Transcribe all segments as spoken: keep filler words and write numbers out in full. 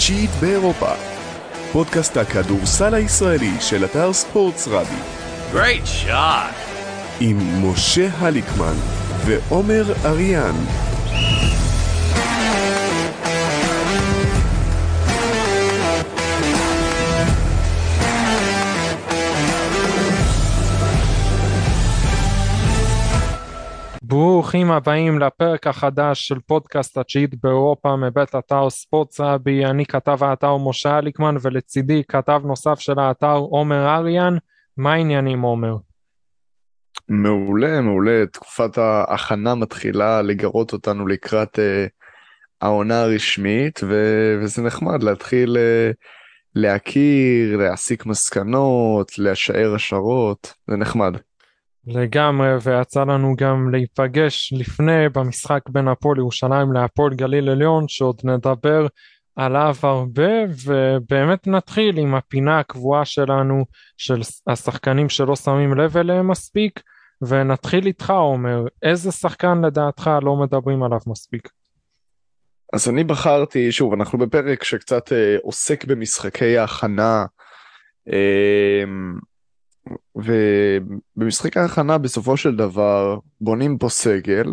התשיעית באירופה. פודקאסט הכדורסל הישראלי של אתר ספורטס רבי. Great shot. עם משה הליקמן ועומר אריאן. ברוכים הבאים לפרק החדש של פודקאסט התשיעית באירופה מבית אתר ספורטס רבי. אני כתב האתר משה הליקמן ולצידי כתב נוסף של האתר עומר אריאן. מה העניינים עומר? מעולה, מעולה. תקופת ההכנה מתחילה לגרות אותנו לקראת אה, העונה הרשמית, ו- וזה נחמד להתחיל אה, להכיר, להסיק מסקנות, להשאר השערות, זה נחמד. לגמרי, ויצא לנו גם להיפגש לפני במשחק בין הפועל ירושלים להפועל גליל עליון, שעוד נדבר עליו הרבה, ובאמת נתחיל עם הפינה הקבועה שלנו של השחקנים שלא שמים לב אליהם מספיק, ונתחיל איתך עומר, איזה שחקן לדעתך לא מדברים עליו מספיק? אז אני בחרתי, שוב, אנחנו בפרק שקצת אה, עוסק במשחקי ההכנה, אה, ובמשחק ההכנה בסופו של דבר בונים פה סגל,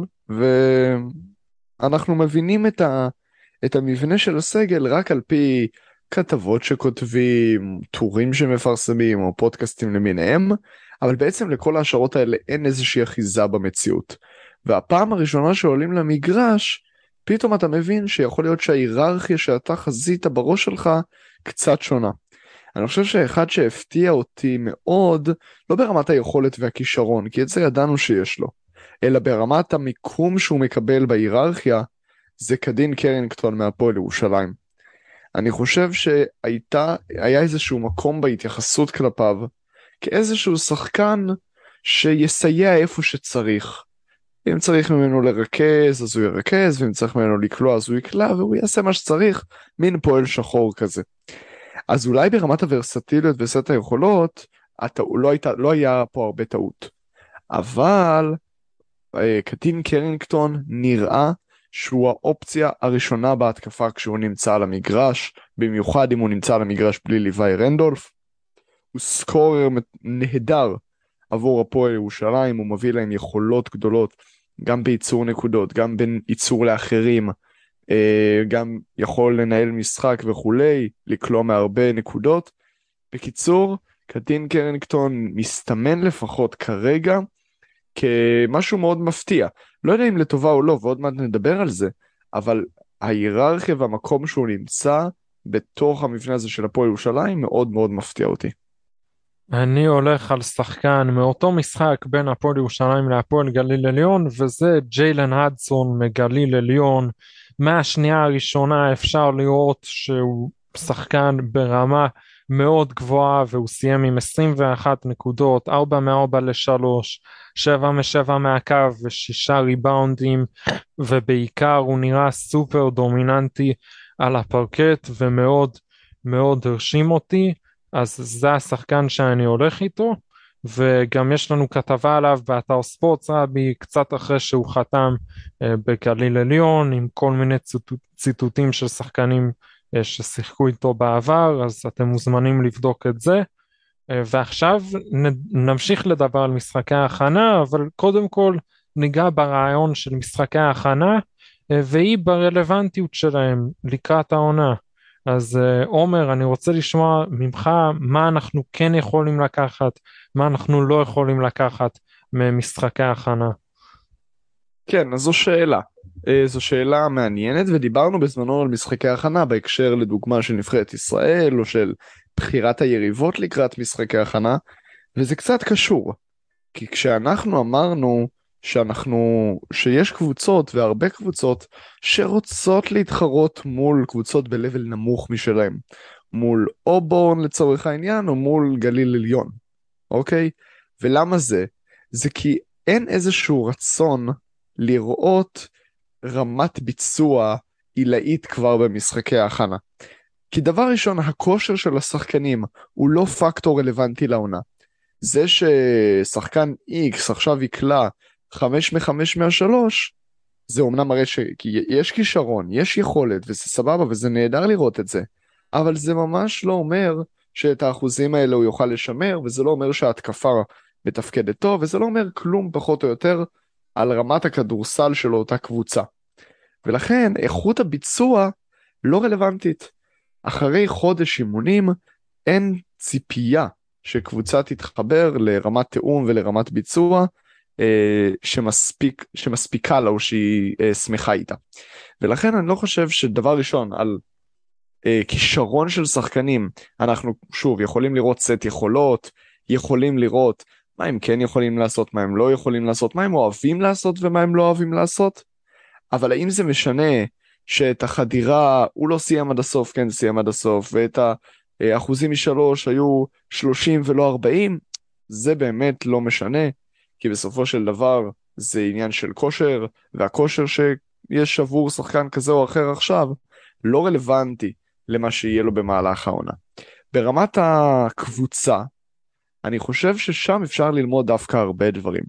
ואנחנו מבינים את, ה, את המבנה של הסגל רק על פי כתבות שכותבים, טורים שמפרסמים או פודקאסטים למיניהם, אבל בעצם לכל ההשערות האלה אין איזושהי אחיזה במציאות. והפעם הראשונה שעולים למגרש, פתאום אתה מבין שיכול להיות שההיררכיה שאתה חזית בראש שלך קצת שונה. אני חושב שאחד שהפתיע אותי מאוד, לא ברמת היכולת והכישרון, כי את זה ידענו שיש לו, אלא ברמת המיקום שהוא מקבל בהיררכיה, זה קדין קרינגטון מהפועל ירושלים. אני חושב שהייתה, היה איזשהו מקום בהתייחסות כלפיו, כאיזשהו שחקן שיסייע איפה שצריך. אם צריך ממנו לרכז, אז הוא ירכז, ואם צריך ממנו לקלוע, אז הוא יקלע, והוא יעשה מה שצריך, מין פועל שחור כזה. אז אולי ברמת הוורסטיליות וסט היכולות, הטעו, לא, הייתה, לא היה פה הרבה טעות. אבל קדין קרינגטון נראה שהוא האופציה הראשונה בהתקפה כשהוא נמצא על המגרש, במיוחד אם הוא נמצא על המגרש בלי ליוואי רנדולף. הוא סקורר נהדר עבור הפועל ירושלים, הוא מביא להם יכולות גדולות, גם בייצור נקודות, גם בייצור לאחרים, גם יכול לנהל משחק וכולי, לקלוע מהרבה נקודות. בקיצור, קדין קרינגטון מסתמן לפחות כרגע כמשהו מאוד מפתיע. לא יודע אם לטובה או לא, ועוד מעט נדבר על זה, אבל ההיררכיה והמקום שהוא נמצא בתוך המבנה הזה של הפועל ירושלים מאוד מאוד מפתיע אותי. אני הולך על שחקן מאותו משחק בין הפועל ירושלים להפועל גליל עליון, וזה ג'יילן הדסון מגליל עליון. מהשנייה הראשונה אפשר לראות שהוא שחקן ברמה מאוד גבוהה, והוא סיים עם עשרים ואחת נקודות, ארבע מארבע לשלוש, שבע משבע מהקו ושישה ריבאונדים, ובעיקר הוא נראה סופר דומיננטי על הפרקט ומאוד מאוד הרשים אותי. אז זה השחקן שאני הולך איתו, וגם יש לנו כתבה עליו באתר ספורטס רבי קצת אחרי שהוא חתם אה, בגליל עליון, עם כל מיני ציטוט, ציטוטים של שחקנים אה, ששיחקו איתו בעבר, אז אתם מוזמנים לבדוק את זה. אה, ועכשיו נ, נמשיך לדבר על משחקי ההכנה, אבל קודם כל ניגע ברעיון של משחקי ההכנה, אה, והיא ברלוונטיות שלהם לקראת העונה. אז עומר, אני רוצה לשמוע ממך מה אנחנו כן יכולים לקחת, מה אנחנו לא יכולים לקחת ממשחקי ההכנה. כן, אז זו שאלה. זו שאלה מעניינת, ודיברנו בזמנו על משחקי ההכנה בהקשר לדוגמה של נבחרת ישראל, או של בחירת היריבות לקראת משחקי ההכנה, וזה קצת קשור. כי כשאנחנו אמרנו שאנחנו, שיש קבוצות והרבה קבוצות שרוצות להתחרות מול קבוצות בלבל נמוך משלהם, מול אובורן לצורך העניין או מול גליל עליון, אוקיי? ולמה זה? זה כי אין איזשהו רצון לראות רמת ביצוע עילאית כבר במשחקי ההכנה. כי דבר ראשון, הכושר של השחקנים הוא לא פקטור רלוונטי לעונה. זה ששחקן X עכשיו יקלע חמש מחמש מהשלוש, זה אומנם מראה שיש כישרון, יש יכולת, וזה סבבה, וזה נהדר לראות את זה. אבל זה ממש לא אומר שאת האחוזים האלה הוא יוכל לשמר, וזה לא אומר שההתקפה מתפקדת טוב, וזה לא אומר כלום פחות או יותר על רמת הכדורסל של אותה קבוצה. ולכן איכות הביצוע לא רלוונטית. אחרי חודש אימונים אין ציפייה שקבוצה תתחבר לרמת תאום ולרמת ביצוע אה, שמספיק, שמספיקה לה או שהיא אה, שמחה איתה. ולכן אני לא חושב שדבר ראשון על אה, כישרון של שחקנים, אנחנו שוב יכולים לראות סט יכולות, יכולים לראות מה הם כן יכולים לעשות, מה הם לא יכולים לעשות, מה הם אוהבים לעשות ומה הם לא אוהבים לעשות, אבל האם זה משנה שאת החדירה הוא לא סיים עד הסוף, כן סיים עד הסוף, ואת האחוזים משלוש היו שלושים ולא ארבעים, זה באמת לא משנה, כי בסופו של דבר זה עניין של כושר, והכושר שיש עבור שחקן כזה או אחר עכשיו, לא רלוונטי למה שיהיה לו במהלך העונה. ברמת הקבוצה, אני חושב ששם אפשר ללמוד דווקא הרבה דברים,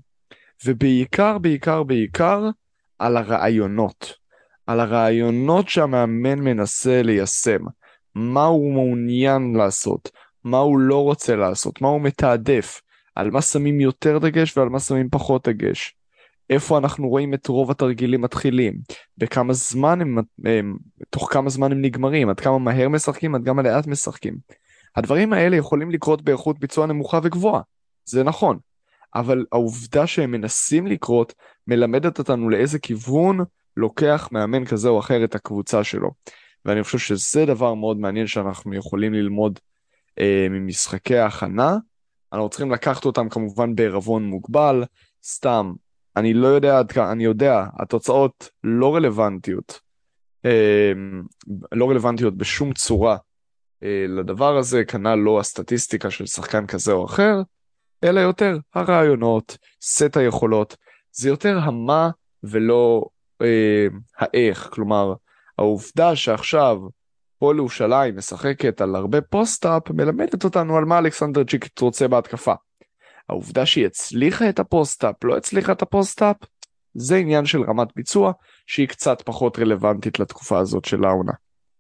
ובעיקר, בעיקר, בעיקר, על הרעיונות, על הרעיונות שהמאמן מנסה ליישם, מה הוא מעוניין לעשות, מה הוא לא רוצה לעשות, מה הוא מתעדף, על מה שמים יותר דגש ועל מה שמים פחות דגש, איפה אנחנו רואים את רוב התרגילים מתחילים, בכמה זמן הם, הם, תוך כמה זמן הם נגמרים, עד כמה מהר משחקים, עד כמה לאט משחקים. הדברים האלה יכולים לקרות באיכות ביצוע נמוכה וגבוהה, זה נכון, אבל העובדה שהם מנסים לקרות מלמדת אותנו לאיזה כיוון לוקח מאמן כזה או אחר את הקבוצה שלו. ואני חושב שזה דבר מאוד מעניין שאנחנו יכולים ללמוד אה, ממשחקי ההכנה. אנחנו צריכים לקחת אותם כמובן בערבון מוגבל, סתם, אני לא יודע, אני יודע, התוצאות לא רלוונטיות, אה, לא רלוונטיות בשום צורה אה, לדבר הזה, כנ"ל לא הסטטיסטיקה של שחקן כזה או אחר, אלא יותר הרעיונות, סט היכולות, זה יותר המה ולא אה, האיך, כלומר, העובדה שעכשיו פועל ירושלים משחקת על הרבה פוסט-אפ, מלמדת אותנו על מה אלכסנדר ג'יקיץ' רוצה בהתקפה. העובדה שהיא הצליחה את הפוסט-אפ, לא הצליחה את הפוסט-אפ, זה עניין של רמת ביצוע, שהיא קצת פחות רלוונטית לתקופה הזאת של העונה.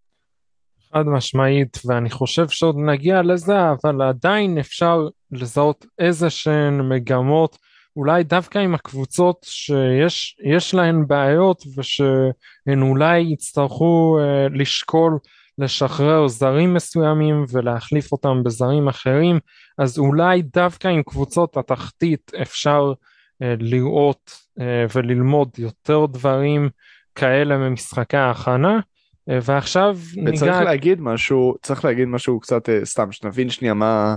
חד משמעית, ואני חושב שעוד נגיע לזה, אבל עדיין אפשר לזהות איזה שהן מגמות, אולי דווקא עם הקבוצות שיש יש להן בעיות, ושהן אולי יצטרכו אה, לשקול לשחרר זרים מסוימים ולהחליף אותם בזרים אחרים, אז אולי דווקא עם קבוצות התחתית אפשר אה, לראות אה, וללמוד יותר דברים כאלה ממשחקי ההכנה, ועכשיו ניגע... וצריך להגיד משהו, צריך להגיד משהו קצת סתם, שנבין שנייה מה,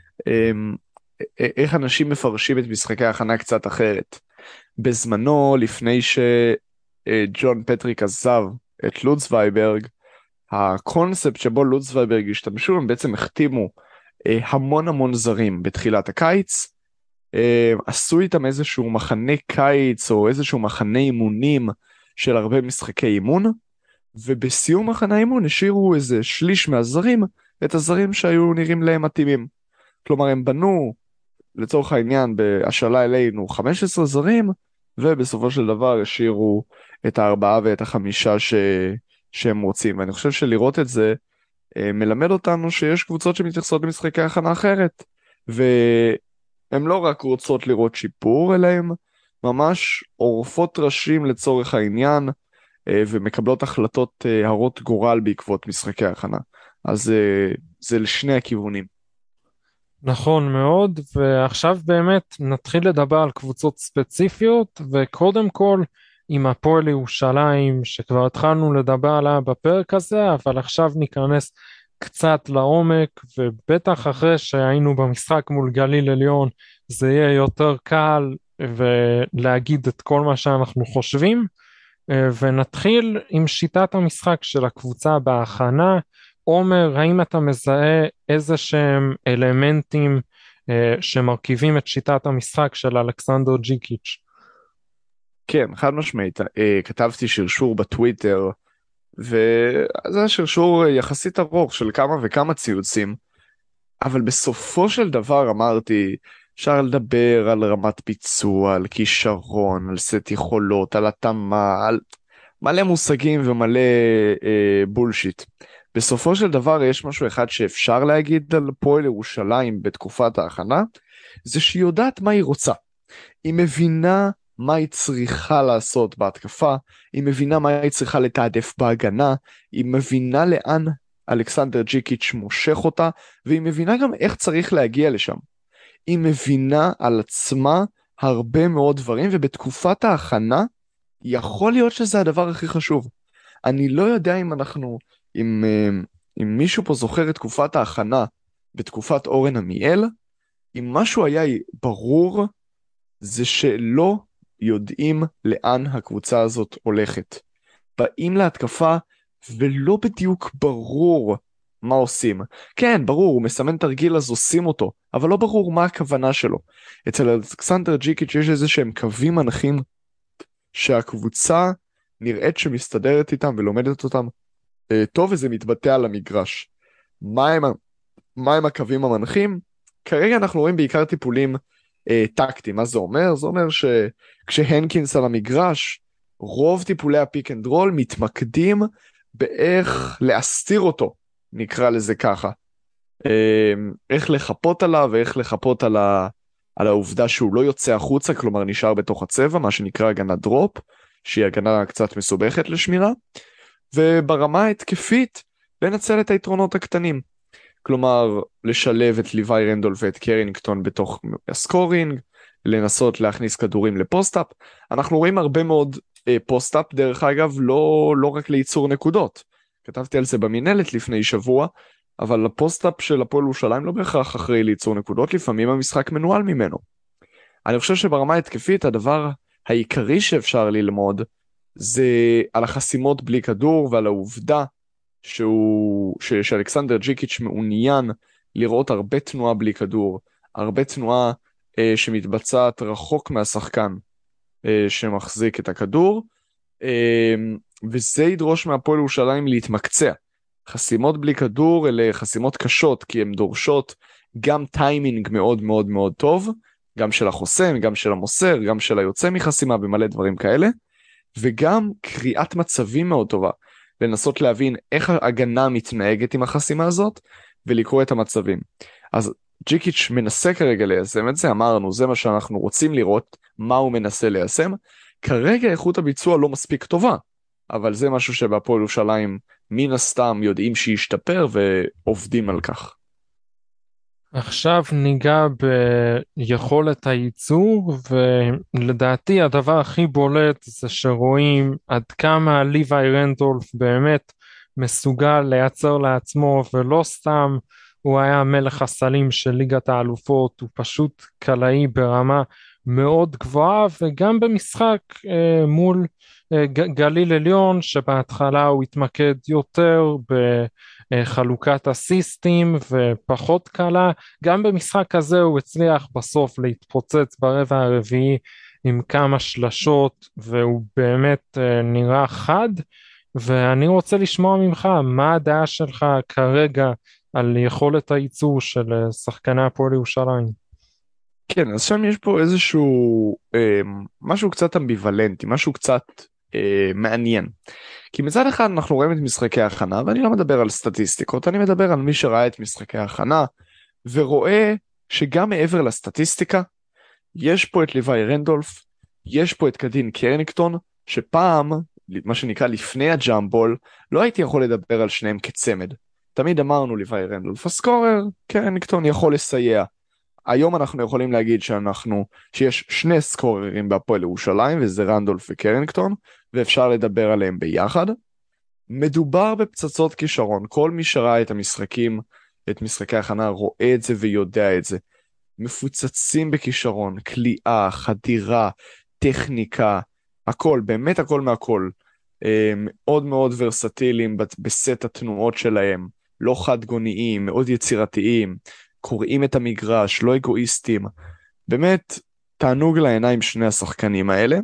איך אנשים מפרשים את משחקי ההכנה קצת אחרת. בזמנו, לפני שג'ון פטריק עזב את לודסוויברג, הקונספט שבו לודסוויברג השתמשו, הם בעצם החתימו המון המון זרים בתחילת הקיץ, עשו איתם איזשהו מחנה קיץ או איזשהו מחנה אימונים של הרבה משחקי אימון, ובסיום מחנה אימון השאירו איזה שליש מהזרים את הזרים שהיו נראים להם מתאימים. כלומר הם בנו לצורך העניין בהשאלה אלינו חמישה עשר זרים, ובסופו של דבר השאירו את הארבעה ואת החמישה ש... שהם רוצים. ואני חושב שלראות את זה מלמד אותנו שיש קבוצות שמתייחסות למשחקי הכנה אחרת, והן לא רק רוצות לראות שיפור, אלא הן ממש עורפות ראשים לצורך העניין, ומקבלות החלטות הרות גורל בעקבות משחקי ההכנה. אז זה לשני הכיוונים. נכון מאוד, ועכשיו באמת נתחיל לדבר על קבוצות ספציפיות, וקודם כל עם הפועל ירושלים, שכבר התחלנו לדבר עליה בפרק הזה, אבל עכשיו ניכנס קצת לעומק, ובטח אחרי שהיינו במשחק מול גליל עליון, זה יהיה יותר קל ולהגיד את כל מה שאנחנו חושבים, ונתחיל עם שיטת המשחק של הקבוצה בהכנה. עומר, האם אתה מזהה איזה שהם אלמנטים אה, שמרכיבים את שיטת המשחק של אלכסנדר ג'יקיץ'? כן, חד משמעית. אה, כתבתי שרשור בטוויטר, וזה השרשור יחסית ארוך של כמה וכמה ציוצים, אבל בסופו של דבר אמרתי, אפשר לדבר על רמת ביצוע, על כישרון, על סט יכולות, על התאמה, על מלא מושגים ומלא אה, בולשיט. בסופו של דבר יש משהו אחד שאפשר להגיד על הפועל ירושלים בתקופת ההכנה, זה שהיא יודעת מה היא רוצה. היא מבינה מה היא צריכה לעשות בהתקפה, היא מבינה מה היא צריכה לתעדף בהגנה, היא מבינה לאן אלכסנדר ג'יקיץ' מושך אותה, והיא מבינה גם איך צריך להגיע לשם. היא מבינה על עצמה הרבה מאוד דברים, ובתקופת ההכנה יכול להיות שזה הדבר הכי חשוב. אני לא יודע אם אנחנו, אם, אם מישהו פה זוכר את תקופת ההכנה בתקופת אורן עמיאל, אם משהו היה ברור, זה שלא יודעים לאן הקבוצה הזאת הולכת. באים להתקפה ולא בדיוק ברור מה עושים. כן, ברור, הוא מסמן תרגיל אז עושים אותו, אבל לא ברור מה הכוונה שלו. אצל אלכסנדר ג'יקיץ' יש איזה שהם קווים מנחים שהקבוצה נראית שמסתדרת איתם ולומדת אותם אה, טוב, וזה מתבטא על המגרש. מה הם, מה הם הקווים המנחים? כרגע אנחנו רואים בעיקר טיפולים אה, טקטיים. מה זה אומר? זה אומר שכשהנקינס על המגרש, רוב טיפולי הפיק אנד רול מתמקדים באיך להסתיר אותו, נקרא לזה ככה. אה, איך לחפות עליו ואיך לחפות על, ה, על העובדה שהוא לא יוצא החוצה, כלומר נשאר בתוך הצבע, מה שנקרא הגנה דרופ, שהיא הגנה קצת מסובכת לשמירה, וברמה ההתקפית לנצל את היתרונות הקטנים. כלומר, לשלב את ליוואי רנדולף ואת קרינגטון בתוך הסקורינג, לנסות להכניס כדורים לפוסט-אפ. אנחנו רואים הרבה מאוד אה, פוסט-אפ, דרך אגב, לא, לא רק לייצור נקודות. כתבתי על זה במינלת לפני שבוע, אבל הפוסט-אפ של הפועל ירושלים לא בהכרח אחרי לייצור נקודות, לפעמים המשחק מנוהל ממנו. אני חושב שברמה ההתקפית הדבר העיקרי שאפשר ללמוד, זה על החסימות בלי כדור ועל העובדה שהוא, ש, שאלכסנדר ג'יקיץ' מעוניין לראות הרבה תנועה בלי כדור, הרבה תנועה אה, שמתבצעת רחוק מהשחקן אה, שמחזיק את הכדור, אה, וזה ידרוש מהפועל ירושלים להתמקצע. חסימות בלי כדור אלה חסימות קשות, כי הן דורשות גם טיימינג מאוד מאוד מאוד טוב, גם של החוסם, גם של המוסר, גם של היוצא מחסימה במלא דברים כאלה, וגם קריאת מצבים מאוד טובה, לנסות להבין איך ההגנה מתנהגת עם החסימה הזאת, ולקרוא את המצבים. אז ג'יקיץ' מנסה כרגע ליישם את זה, אמרנו, זה מה שאנחנו רוצים לראות, מה הוא מנסה ליישם. כרגע איכות הביצוע לא מספיק טובה, אבל זה משהו שבהפועל ירושלים מן הסתם יודעים שישתפר ועובדים על כך. עכשיו ניגע ביכולת הייצור, ולדעתי הדבר הכי בולט זה שרואים עד כמה ליוואי רנדולף באמת מסוגל לייצר לעצמו, ולא סתם הוא היה מלך הסלים של ליגת האלופות, הוא פשוט קלעי ברמה מאוד גבוהה, וגם במשחק אה, מול אה, גליל עליון, שבהתחלה הוא התמקד יותר ב... חלוקת אסיסטים ופחות קלה, גם במשחק הזה הוא הצליח בסוף להתפוצץ ברבע הרביעי עם כמה שלשות, והוא באמת נראה חד, ואני רוצה לשמוע ממך, מה הדעה שלך כרגע על יכולת הייצור של שחקני הפועל ירושלים? כן, אז שם יש פה איזשהו אה, משהו קצת אמביוולנטי, משהו קצת אה, מעניין. כי מצד אחד אנחנו רואים את משחקי ההכנה, ואני לא מדבר על סטטיסטיקות, אני מדבר על מי שראה את משחקי ההכנה, ורואה שגם מעבר לסטטיסטיקה, יש פה את ליוואי רנדולף, יש פה את קדין קרניקטון, שפעם, מה שנקרא לפני הג'אמבול, לא הייתי יכול לדבר על שניהם כצמד. תמיד אמרנו ליוואי רנדולף הסקורר, קרניקטון יכול לסייע. היום אנחנו יכולים להגיד שאנחנו, שיש שני סקוררים בהפועל ירושלים, וזה רנדולף וקרניקטון, ואפשר לדבר עליהם ביחד. מדובר בפצצות כישרון, כל מי שראה את המשחקים, את משחקי ההכנה, רואה את זה ויודע את זה. מפוצצים בכישרון, קליעה, חדירה, טכניקה, הכל, באמת הכל מהכל. מאוד מאוד ורסטיליים בסט התנועות שלהם, לא חד גוניים, מאוד יצירתיים, קוראים את המגרש, לא אגואיסטים. באמת תענוג לעיניים שני השחקנים האלה.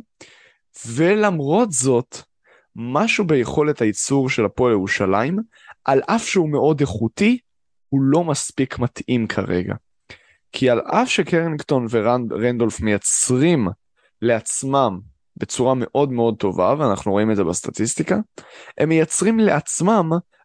ולמרות זאת, משהו ביכולת הייצור של הפועל ירושלים, על אף שהוא מאוד איכותי, הוא לא מספיק מתאים כרגע. כי על אף שקרניקטון ורנדולף מייצרים לעצמם בצורה מאוד מאוד טובה, ואנחנו רואים את זה בסטטיסטיקה, הם מייצרים לעצמם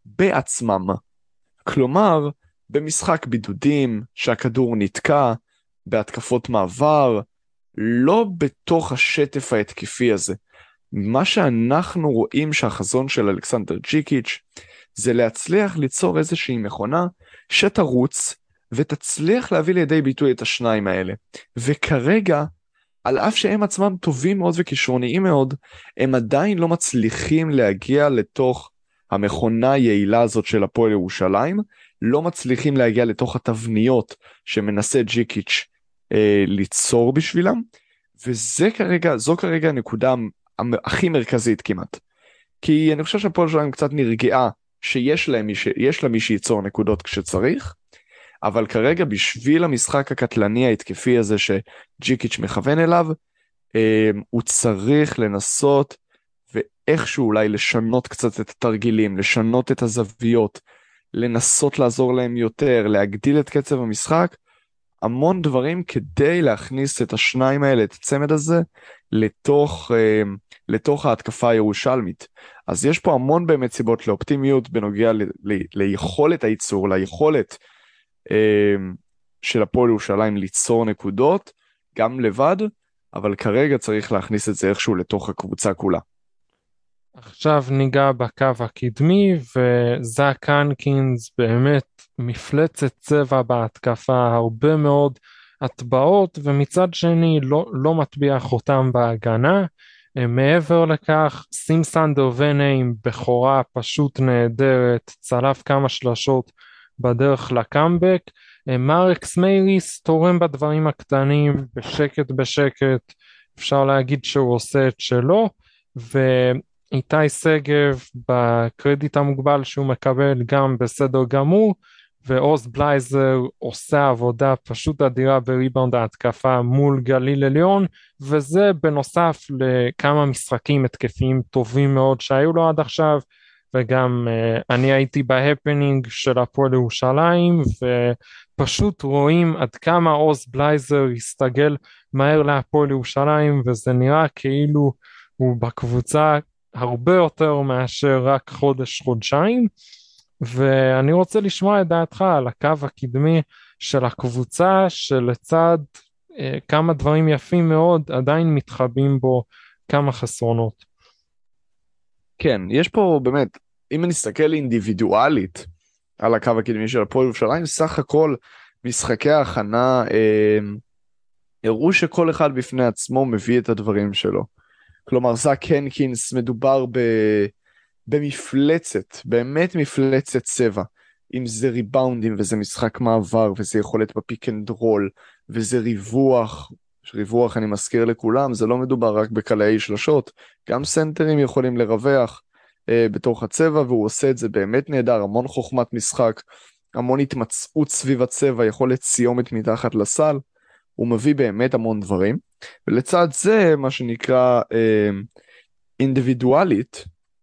בעצמם. כלומר, במשחק בידודים שהכדור נתקע, בהתקפות מעבר, לא בתוך השטף ההתקפי הזה. מה שאנחנו רואים שהחזון של אלכסנדר ג'יקיץ' זה להצליח ליצור איזושהי מכונה שתרוץ ותצליח להביא לידי ביטוי את השניים האלה. וכרגע, על אף שהם עצמם טובים מאוד וכישרוניים מאוד, הם עדיין לא מצליחים להגיע לתוך המכונה היעילה הזאת של הפועל ירושלים, לא מצליחים להגיע לתוך התבניות שמנסה ג'יקיץ' אה, ליצור בשבילם, וזה כרגע, זו כרגע הנקודה הכי מרכזית כמעט. כי אני חושב שהפועל ירושלים קצת נרגעה שיש להם מי, ש... יש לה מי שייצור נקודות כשצריך, אבל כרגע בשביל המשחק הקטלני ההתקפי הזה שג'יקיץ' מכוון אליו, אה, הוא צריך לנסות ואיכשהו אולי לשנות קצת את התרגילים, לשנות את הזוויות, לנסות לעזור להם יותר, להגדיל את קצב המשחק, המון דברים כדי להכניס את השניים האלה, את הצמד הזה, לתוך, אה, לתוך ההתקפה הירושלמית. אז יש פה המון באמת סיבות לאופטימיות בנוגע ל, ל, ליכולת הייצור, ליכולת אה, של הפועל ירושלים ליצור נקודות, גם לבד, אבל כרגע צריך להכניס את זה איכשהו לתוך הקבוצה כולה. עכשיו ניגע בקו הקדמי, וזאק הנקינס באמת מפלצת צבע בהתקפה, הרבה מאוד הטבעות, ומצד שני לא, לא מטביע חותם בהגנה. מעבר לכך, סימסנדר ונה עם בכורה פשוט נהדרת, צלף כמה שלשות בדרך לקאמבק. מרקס מייריס תורם בדברים הקטנים, בשקט בשקט, אפשר להגיד שהוא עושה את שלו, ואיתי סגב בקרדיט המוגבל שהוא מקבל גם בסדר גמור, ועוז בלייזר עושה עבודה פשוט אדירה בריבאונד ההתקפה מול גליל עליון, וזה בנוסף לכמה משחקים התקפיים טובים מאוד שהיו לו עד עכשיו, וגם uh, אני הייתי בהפנינג של הפועל ירושלים, ופשוט רואים עד כמה עוז בלייזר הסתגל מהר להפועל ירושלים, וזה נראה כאילו הוא בקבוצה הרבה יותר מאשר רק חודש חודשיים. ואני רוצה לשמוע את דעתך על הקו הקדמי של הקבוצה, שלצד אה, כמה דברים יפים מאוד עדיין מתחבאים בו כמה חסרונות. כן, יש פה באמת, אם נסתכל אינדיבידואלית על הקו הקדמי של הפועל ירושלים, סך הכל משחקי ההכנה אה, הראו שכל אחד בפני עצמו מביא את הדברים שלו. כלומר, זאק הנקינס מדובר ב... במפלצת, באמת מפלצת צבע, אם זה ריבאונדים וזה משחק מעבר וזה יכולת בפיק אנד רול וזה ריווח, ריווח אני מזכיר לכולם, זה לא מדובר רק בקלעי שלשות, גם סנטרים יכולים לרווח אה, בתוך הצבע, והוא עושה את זה באמת נהדר, המון חוכמת משחק, המון התמצאות סביב הצבע, יכולת סיומת מתחת לסל, הוא מביא באמת המון דברים, ולצד זה מה שנקרא אה, אינדיבידואלית,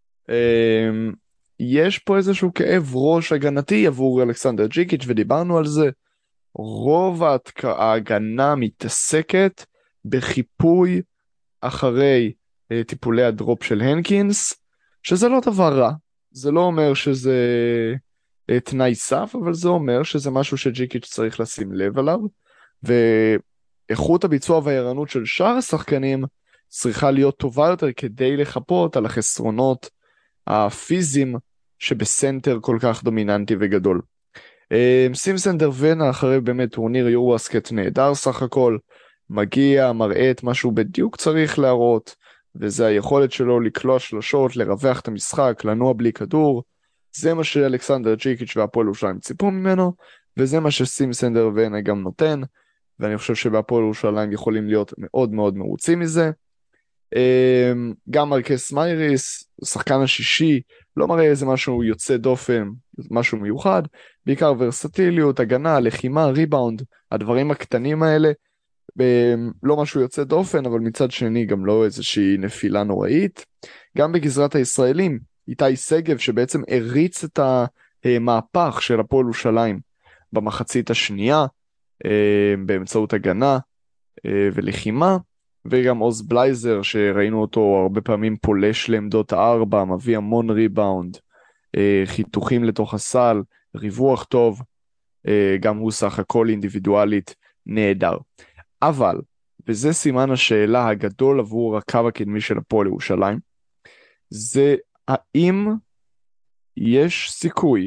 Um, יש פה איזשהו כאב ראש הגנתי עבור אלכסנדר ג'יקיץ' ודיברנו על זה. רוב ההתק... ההגנה מתעסקת בחיפוי אחרי uh, טיפולי הדרופ של הנקינס, שזה לא דבר רע, זה לא אומר שזה uh, תנאי סף, אבל זה אומר שזה משהו שג'יקיץ' צריך לשים לב עליו, ואיכות הביצוע והערנות של שאר השחקנים צריכה להיות טובה יותר כדי לחפות על החסרונות הפיזיים שבסנטר כל כך דומיננטי וגדול. סימסנדר ונה אחרי באמת טורניר יורובסקט נהדר סך הכל, מגיע, מראה את מה שהוא בדיוק צריך להראות, וזה היכולת שלו לקלוע שלשות, לרווח את המשחק, לנוע בלי כדור, זה מה שאלכסנדר ג'יקיץ' והפועל ירושלים ציפו ממנו, וזה מה שסימסנדר ונה גם נותן, ואני חושב שבהפועל ירושלים יכולים להיות מאוד מאוד מרוצים מזה. גם מרקס מייריס, שחקן השישי, לא מראה איזה משהו יוצא דופן, משהו מיוחד, בעיקר ורסטיליות, הגנה, לחימה, ריבאונד, הדברים הקטנים האלה, לא משהו יוצא דופן, אבל מצד שני גם לא איזושהי נפילה נוראית. גם בגזרת הישראלים, איתי סגב שבעצם הריץ את המהפך של הפועל ירושלים במחצית השנייה, באמצעות הגנה ולחימה, וגם עוז בלייזר שראינו אותו הרבה פעמים פולש לעמדות הארבע, מביא המון ריבאונד, אה, חיתוכים לתוך הסל, ריווח טוב, אה, גם הוא סך הכל אינדיבידואלית נהדר. אבל, וזה סימן השאלה הגדול עבור הקו הקדמי של הפועל ירושלים, זה האם יש סיכוי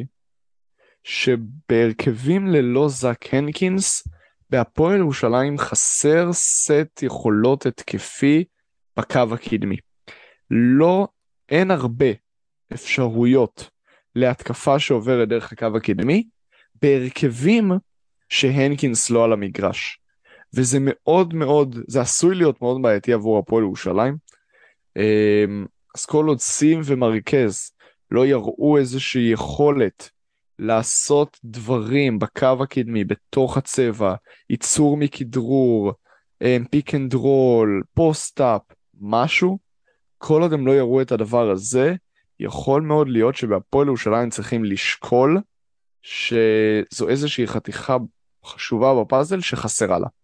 שבהרכבים ללא זק הנקינס, בהפועל ירושלים חסר סט יכולות התקפי בקו הקדמי. לא, אין הרבה אפשרויות להתקפה שעוברת דרך הקו הקדמי, בהרכבים שהנקינס לא על המגרש. וזה מאוד מאוד, זה עשוי להיות מאוד בעייתי עבור הפועל ירושלים. אז כל עוד סים ומרכז לא יראו איזושהי יכולת לעשות דברים בקו הקדמי, בתוך הצבע, ייצור מכדרור, פיק אנד רול, פוסט-אפ, משהו, כל עוד הם לא יראו את הדבר הזה, יכול מאוד להיות שבהפועל ירושלים צריכים לשקול שזו איזושהי חתיכה חשובה בפאזל שחסרה לה.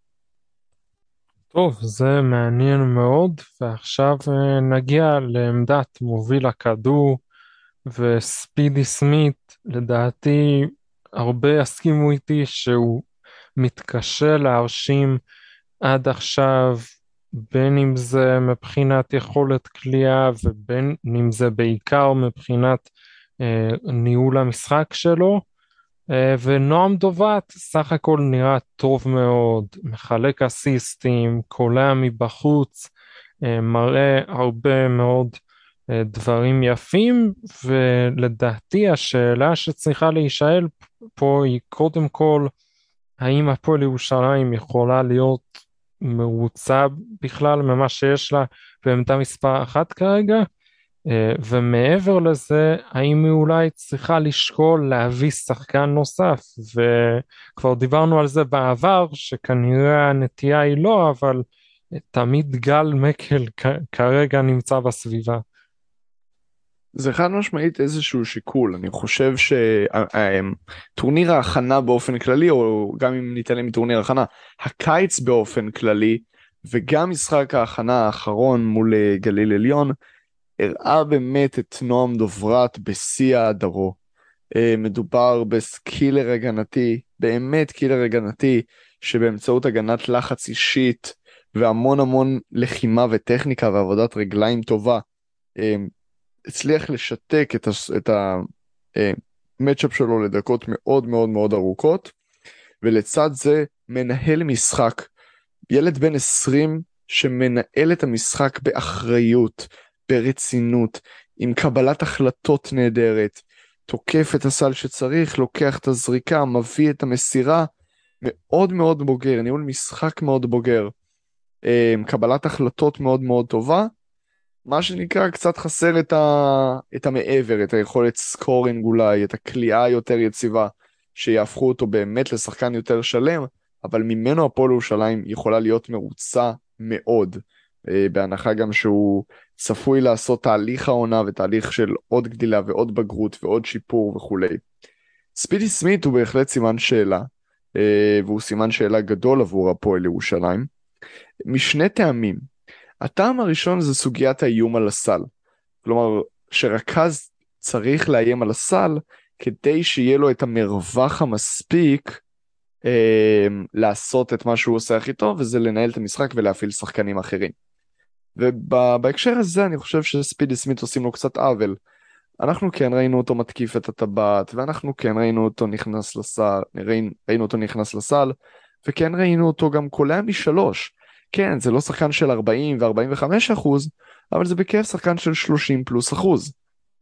טוב, זה מעניין מאוד, ועכשיו אה, נגיע לעמדת מוביל הכדור, וספידי סמית, לדעתי, הרבה יסכימו איתי שהוא מתקשה להרשים עד עכשיו, בין אם זה מבחינת יכולת קליעה, ובין אם זה בעיקר מבחינת אה, ניהול המשחק שלו. אה, ונועם דובט סך הכל נראה טוב מאוד, מחלק אסיסטים, קולע מבחוץ, אה, מראה הרבה מאוד אה, דברים יפים, ולדעתי השאלה שצריכה להישאל פה היא קודם כל, האם הפועל ירושלים יכולה להיות מרוצה בכלל ממה שיש לה בעמדה מספר אחת כרגע? אה, ומעבר לזה, האם היא אולי צריכה לשקול להביא שחקן נוסף? וכבר דיברנו על זה בעבר, שכנראה הנטייה היא לא, אבל תמיד גל מקל כ- כרגע נמצא בסביבה. זה חד משמעית איזשהו שיקול. אני חושב שטורניר ההכנה באופן כללי, או גם אם ניתן מטורניר ההכנה, הקיץ באופן כללי, וגם משחק ההכנה האחרון מול אה, גליל עליון, הראה באמת את נועם דוברת בשיא ההדרו. אה, מדובר בסקילר הגנתי, באמת קילר הגנתי, שבאמצעות הגנת לחץ אישית, והמון המון לחימה וטכניקה ועבודת רגליים טובה, אה, הצליח לשתק את, הס- את המצ'אפ שלו לדקות מאוד מאוד מאוד ארוכות, ולצד זה מנהל משחק, ילד בן עשרים שמנהל את המשחק באחריות, ברצינות, עם קבלת החלטות נהדרת, תוקף את הסל שצריך, לוקח את הזריקה, מביא את המסירה, מאוד מאוד בוגר, ניהול משחק מאוד בוגר, אה, קבלת החלטות מאוד מאוד טובה, מה שנקרא קצת חסר את, ה... את המעבר, את היכולת סקורינג אולי, את הקליעה היותר יציבה, שיהפכו אותו באמת לשחקן יותר שלם, אבל ממנו הפועל ירושלים יכולה להיות מרוצה מאוד, אה, בהנחה גם שהוא צפוי לעשות תהליך העונה ותהליך של עוד גדילה ועוד בגרות ועוד שיפור וכולי. ספידי סמית הוא בהחלט סימן שאלה, אה, והוא סימן שאלה גדול עבור הפועל ירושלים, משני טעמים. הטעם הראשון זה סוגיית האיום על הסל. כלומר, שרכז צריך לאיים על הסל כדי שיהיה לו את המרווח המספיק אה, לעשות את מה שהוא עושה הכי טוב, וזה לנהל את המשחק ולהפעיל שחקנים אחרים. ובהקשר הזה אני חושב שספידי סמית עושים לו קצת עוול. אנחנו כן ראינו אותו מתקיף את הטבעת, ואנחנו כן ראינו אותו נכנס לסל, ראינו, ראינו אותו נכנס לסל, וכן ראינו אותו גם קולע משלוש. כן, זה לא שחקן של ארבעים ו-ארבעים וחמישה אחוז, אבל זה בכיף שחקן של שלושים פלוס אחוז.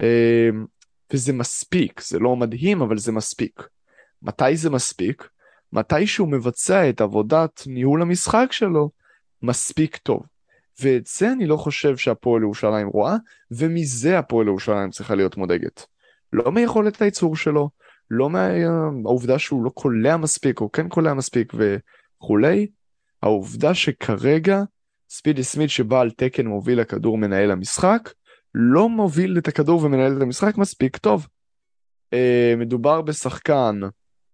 וזה מספיק, זה לא מדהים, אבל זה מספיק. מתי זה מספיק? מתי שהוא מבצע את עבודת ניהול המשחק שלו, מספיק טוב. ואת זה אני לא חושב שהפועל ירושלים רואה, ומזה הפועל ירושלים צריכה להיות מודאגת. לא מיכולת הייצור שלו, לא מהעובדה שהוא לא קולע מספיק, או כן קולע מספיק וכולי, העובדה שכרגע ספידי סמית שבא על תקן מוביל הכדור מנהל המשחק, לא מוביל את הכדור ומנהל את המשחק מספיק טוב. אה, מדובר בשחקן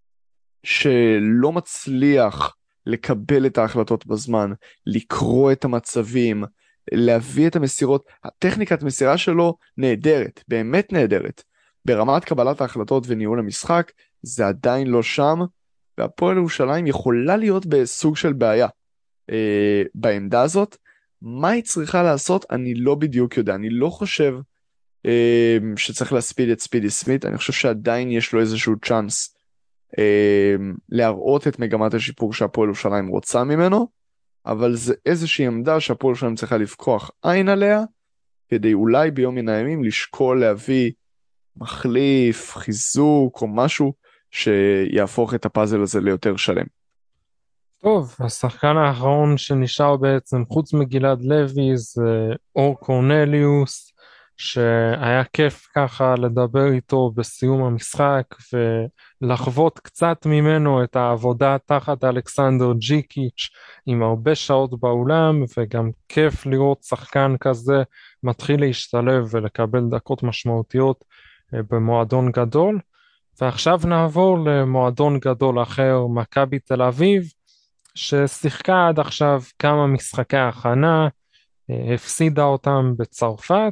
שלא מצליח לקבל את ההחלטות בזמן, לקרוא את המצבים, להביא את המסירות, הטכניקת מסירה שלו נהדרת, באמת נהדרת, ברמת קבלת ההחלטות וניהול המשחק, זה עדיין לא שם, והפועל ירושלים יכולה להיות בסוג של בעיה אה, בעמדה הזאת. מה היא צריכה לעשות? אני לא בדיוק יודע, אני לא חושב אה, שצריך להספיד את ספידי סמית, אני חושב שעדיין יש לו איזשהו צ'אנס אה, להראות את מגמת השיפור שהפועל ירושלים רוצה ממנו, אבל זה איזושהי עמדה שהפועל ירושלים צריכה לפקוח עין עליה, כדי אולי ביום מן הימים לשקול להביא מחליף, חיזוק או משהו שיהפוך את הפאזל הזה ליותר שלם. טוב, השחקן האחרון שנשאר בעצם חוץ מגלעד לוי זה אור קורנליוס, שהיה כיף ככה לדבר איתו בסיום המשחק ולחוות קצת ממנו את העבודה תחת אלכסנדר ג'יקיץ' עם הרבה שעות באולם, וגם כיף לראות שחקן כזה מתחיל להשתלב ולקבל דקות משמעותיות במועדון גדול. ועכשיו נעבור למועדון גדול אחר, מכבי תל אביב, ששיחקה עד עכשיו כמה משחקי הכנה, הפסידה אותם בצרפת,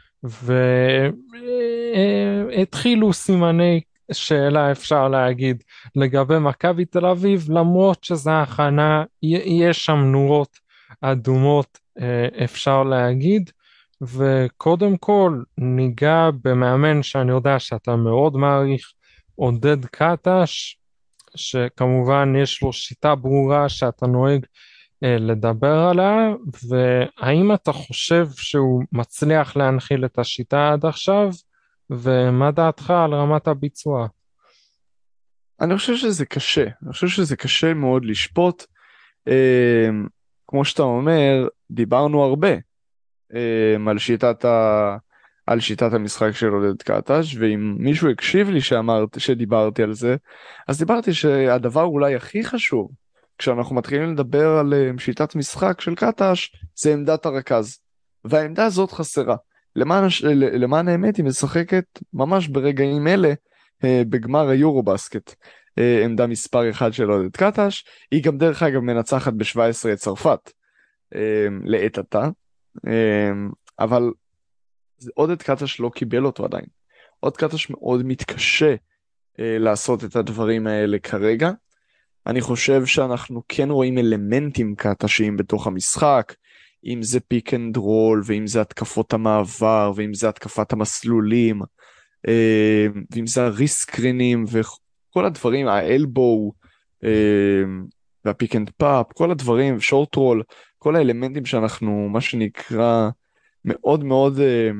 והתחילו סימני שאלה אפשר להגיד לגבי מכבי תל אביב, למרות שזה הכנה, יש שם נורות אדומות אפשר להגיד. וקודם כל ניגע במאמן שאני יודע שאתה מאוד מעריך, עודד קטש, שכמובן יש לו שיטה ברורה שאתה נוהג אה, לדבר עליה, והאם אתה חושב שהוא מצליח להנחיל את השיטה עד עכשיו, ומה דעתך על רמת הביצוע? אני חושב שזה קשה, אני חושב שזה קשה מאוד לשפוט, אה, כמו שאתה אומר, דיברנו הרבה אה, על שיטת ה... על שיטת המשחק של עודד קטש, ואם מישהו הקשיב לי שאמרת, שדיברתי על זה, אז דיברתי שהדבר אולי הכי חשוב, כשאנחנו מתחילים לדבר על שיטת משחק של קטש, זה עמדת הרכז. והעמדה הזאת חסרה. למען, למען האמת היא משחקת ממש ברגעים אלה, בגמר היורובסקט, עמדה מספר אחד של עודד קטש, היא גם דרך אגב מנצחת ב-שבע עשרה את צרפת, לעת עתה, אבל עודד קטש לא קיבל אותו עדיין. עודד קטש מאוד מתקשה אה, לעשות את הדברים האלה כרגע. אני חושב שאנחנו כן רואים אלמנטים קטשיים בתוך המשחק, אם זה פיק אנד רול, ואם זה התקפות המעבר, ואם זה התקפת המסלולים, אה, ואם זה הריסקרינים, וכל הדברים, האלבו, אה, והפיק אנד פאפ, כל הדברים, שורט רול, כל האלמנטים שאנחנו, מה שנקרא, מאוד מאוד uh,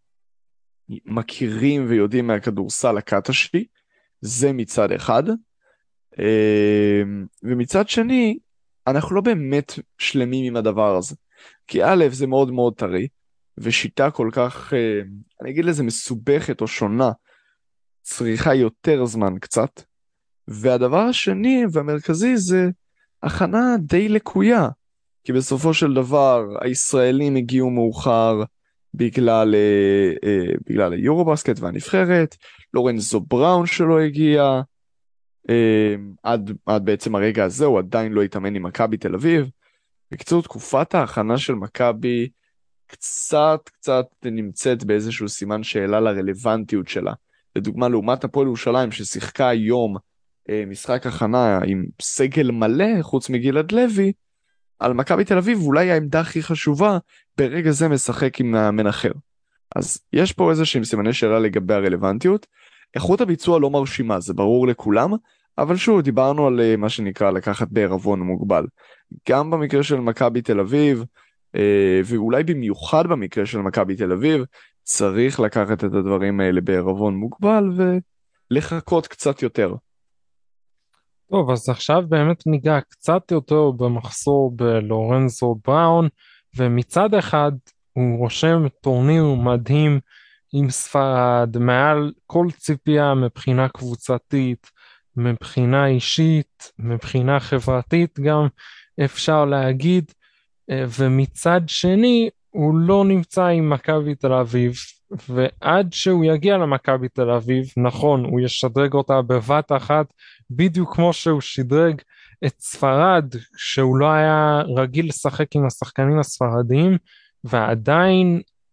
מכירים ויודעים מהכדורסל הקטשי, זה מצד אחד. Uh, ומצד שני, אנחנו לא באמת שלמים עם הדבר הזה. כי א', זה מאוד מאוד טרי, ושיטה כל כך, uh, אני אגיד לזה מסובכת או שונה, צריכה יותר זמן קצת. והדבר השני והמרכזי זה הכנה די לקויה. כי בסופו של דבר הישראלים הגיעו מאוחר בגלל, אה, אה, בגלל היורובסקט והנבחרת, לורנזו בראון שלא הגיע, אה, עד, עד בעצם הרגע הזה הוא עדיין לא התאמן עם מכבי תל אביב. בקיצור, תקופת ההכנה של מכבי קצת קצת נמצאת באיזשהו סימן שאלה לרלוונטיות שלה. לדוגמה, לעומת הפועל ירושלים ששיחקה היום אה, משחק הכנה עם סגל מלא חוץ מגלעד לוי, על מכבי תל אביב אולי העמדה הכי חשובה ברגע זה משחק עם מאמן אחר. אז יש פה איזושהי סימני שאלה לגבי הרלוונטיות. איכות הביצוע לא מרשימה, זה ברור לכולם, אבל שוב דיברנו על מה שנקרא לקחת בערבון מוגבל. גם במקרה של מכבי תל אביב, ואולי במיוחד במקרה של מכבי תל אביב, צריך לקחת את הדברים האלה בערבון מוגבל ולחכות קצת יותר. טוב, אז עכשיו באמת ניגע קצת יותר במחסור בלורנזו בראון, ומצד אחד הוא רושם טורניר מדהים עם ספרד, מעל כל ציפייה מבחינה קבוצתית, מבחינה אישית, מבחינה חברתית גם אפשר להגיד, ומצד שני הוא לא נמצא עם מכבי תל אביב, ועד שהוא יגיע למכבי תל אביב, נכון, הוא ישדרג אותה בבת אחת, בדיוק כמו שהוא שדרג את ספרד, שהוא לא היה רגיל לשחק עם השחקנים הספרדיים, ועדיין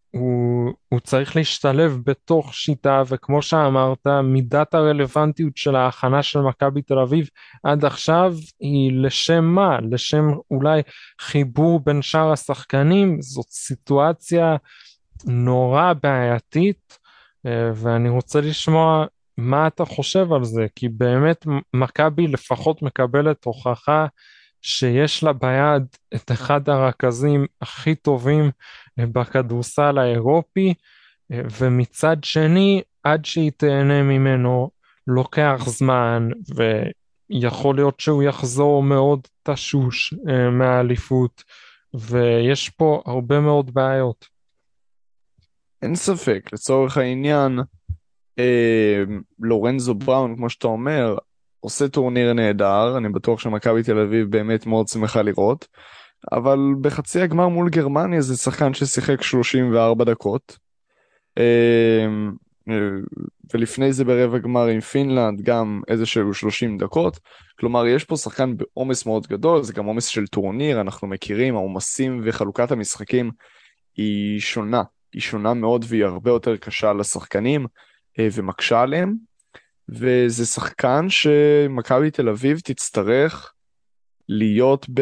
הוא, הוא צריך להשתלב בתוך שיטה, וכמו שאמרת, מידת הרלוונטיות של ההכנה של מכבי תל אביב עד עכשיו היא לשם מה? לשם אולי חיבור בין שאר השחקנים. זאת סיטואציה נורא בעייתית, אה, ואני רוצה לשמוע מה אתה חושב על זה, כי באמת מכבי לפחות מקבלת הוכחה שיש לה ביד את אחד הרכזים הכי טובים בכדורסל האירופי, ומצד שני, עד שהיא תהנה ממנו, לוקח זמן, ויכול להיות שהוא יחזור מאוד תשוש אה, מהאליפות, ויש פה הרבה מאוד בעיות. אין ספק, לצורך העניין, אה, לורנזו בראון, כמו שאתה אומר, עושה טורניר נהדר, אני בטוח שמכבי תל אביב באמת מאוד שמחה לראות, אבל בחצי הגמר מול גרמניה זה שחקן ששיחק שלושים וארבע דקות, אה, אה, ולפני זה ברבע גמר עם פינלנד גם איזשהו שלושים דקות, כלומר יש פה שחקן בעומס מאוד גדול, זה גם עומס של טורניר, אנחנו מכירים, העומסים וחלוקת המשחקים היא שונה, היא שונה מאוד והיא הרבה יותר קשה לשחקנים אה, ומקשה עליהם, וזה שחקן שמכבי תל אביב תצטרך להיות ב...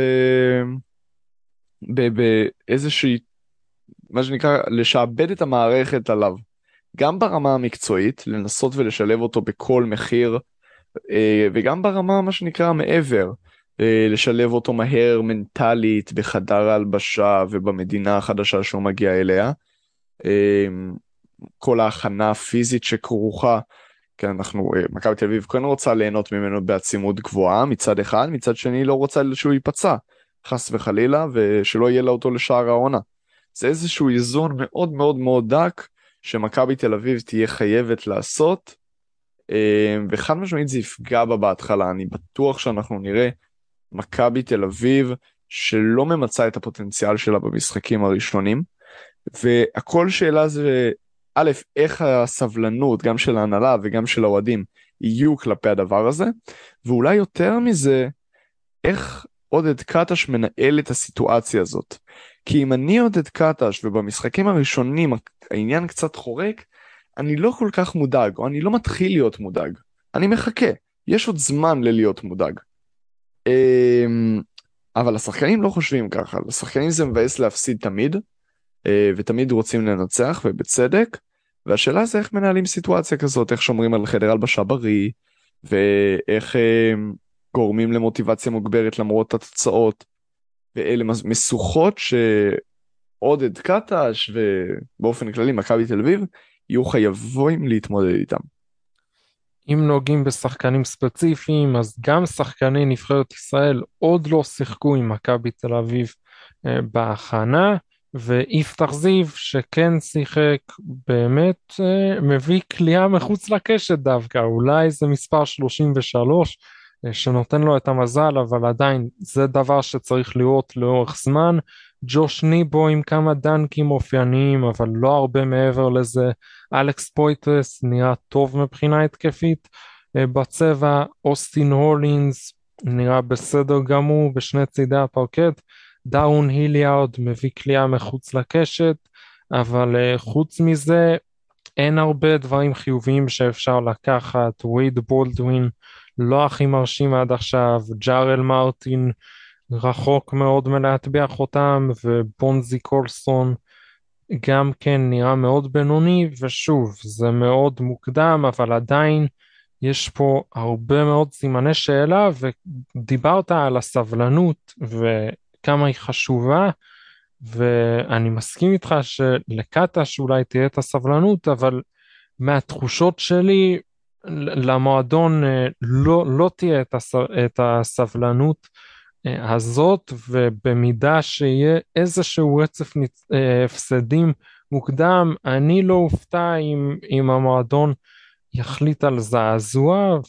ב... באיזושהי, מה שנקרא, לשעבד את המערכת עליו, גם ברמה המקצועית, לנסות ולשלב אותו בכל מחיר, אה, וגם ברמה, מה שנקרא, מעבר, אה, לשלב אותו מהר מנטלית בחדר ההלבשה ובמדינה החדשה שהוא מגיע אליה, אה, כל ההכנה הפיזית שכרוכה, כי אנחנו, מכבי תל אביב כן רוצה ליהנות ממנו בעצימות גבוהה מצד אחד, מצד שני לא רוצה שהוא ייפצע, חס וחלילה, ושלא יהיה לה אותו לשער העונה. זה איזשהו איזון מאוד מאוד מאוד דק, שמכבי תל אביב תהיה חייבת לעשות, וחד משמעית זה יפגע בה בהתחלה. אני בטוח שאנחנו נראה מכבי תל אביב שלא ממצא את הפוטנציאל שלה במשחקים הראשונים, והכל שאלה זה, א', איך הסבלנות גם של ההנהלה וגם של האוהדים יהיו כלפי הדבר הזה, ואולי יותר מזה, איך עודד קטש מנהל את הסיטואציה הזאת. כי אם אני עודד קטש ובמשחקים הראשונים העניין קצת חורק, אני לא כל כך מודאג, או אני לא מתחיל להיות מודאג. אני מחכה, יש עוד זמן ללהיות מודאג. אבל השחקנים לא חושבים ככה, לשחקנים זה מבאס להפסיד תמיד, ותמיד רוצים לנצח, ובצדק, והשאלה זה איך מנהלים סיטואציה כזאת, איך שומרים על חדר הלבשה בריא, ואיך גורמים למוטיבציה מוגברת למרות התוצאות, ואלה משוכות שעודד קטש, ובאופן כללי מכבי תל אביב, יהיו חייבים להתמודד איתם. אם נוגעים בשחקנים ספציפיים, אז גם שחקני נבחרת ישראל עוד לא שיחקו עם מכבי תל אביב בהכנה, ויפתח זיו שכן שיחק באמת מביא קליעה מחוץ לקשת דווקא, אולי זה מספר שלושים ושלוש שנותן לו את המזל, אבל עדיין זה דבר שצריך לראות לאורך זמן. ג'וש ניבו עם כמה דנקים אופייניים, אבל לא הרבה מעבר לזה. אלכס פויטרס נראה טוב מבחינה התקפית בצבע. אוסטין הולינס נראה בסדר גמור בשני צידי הפרקט. דאון היליארד מביא קליעה מחוץ לקשת, אבל חוץ מזה אין הרבה דברים חיוביים שאפשר לקחת. וייד בולדווין לא הכי מרשים עד עכשיו, ג'ארל מרטין רחוק מאוד מלהטביע אותם, ובונזי קולסון גם כן נראה מאוד בינוני, ושוב זה מאוד מוקדם, אבל עדיין יש פה הרבה מאוד סימני שאלה, ודיברת על הסבלנות וכמה היא חשובה, ואני מסכים איתך שלקטש אולי תהיה את הסבלנות, אבל מהתחושות שלי למועדון לא, לא תהיה את, הס, את הסבלנות הזאת, ובמידה שיהיה איזשהו רצף הפסדים מוקדם, אני לא אופתע אם, אם המועדון יחליט על זעזוע,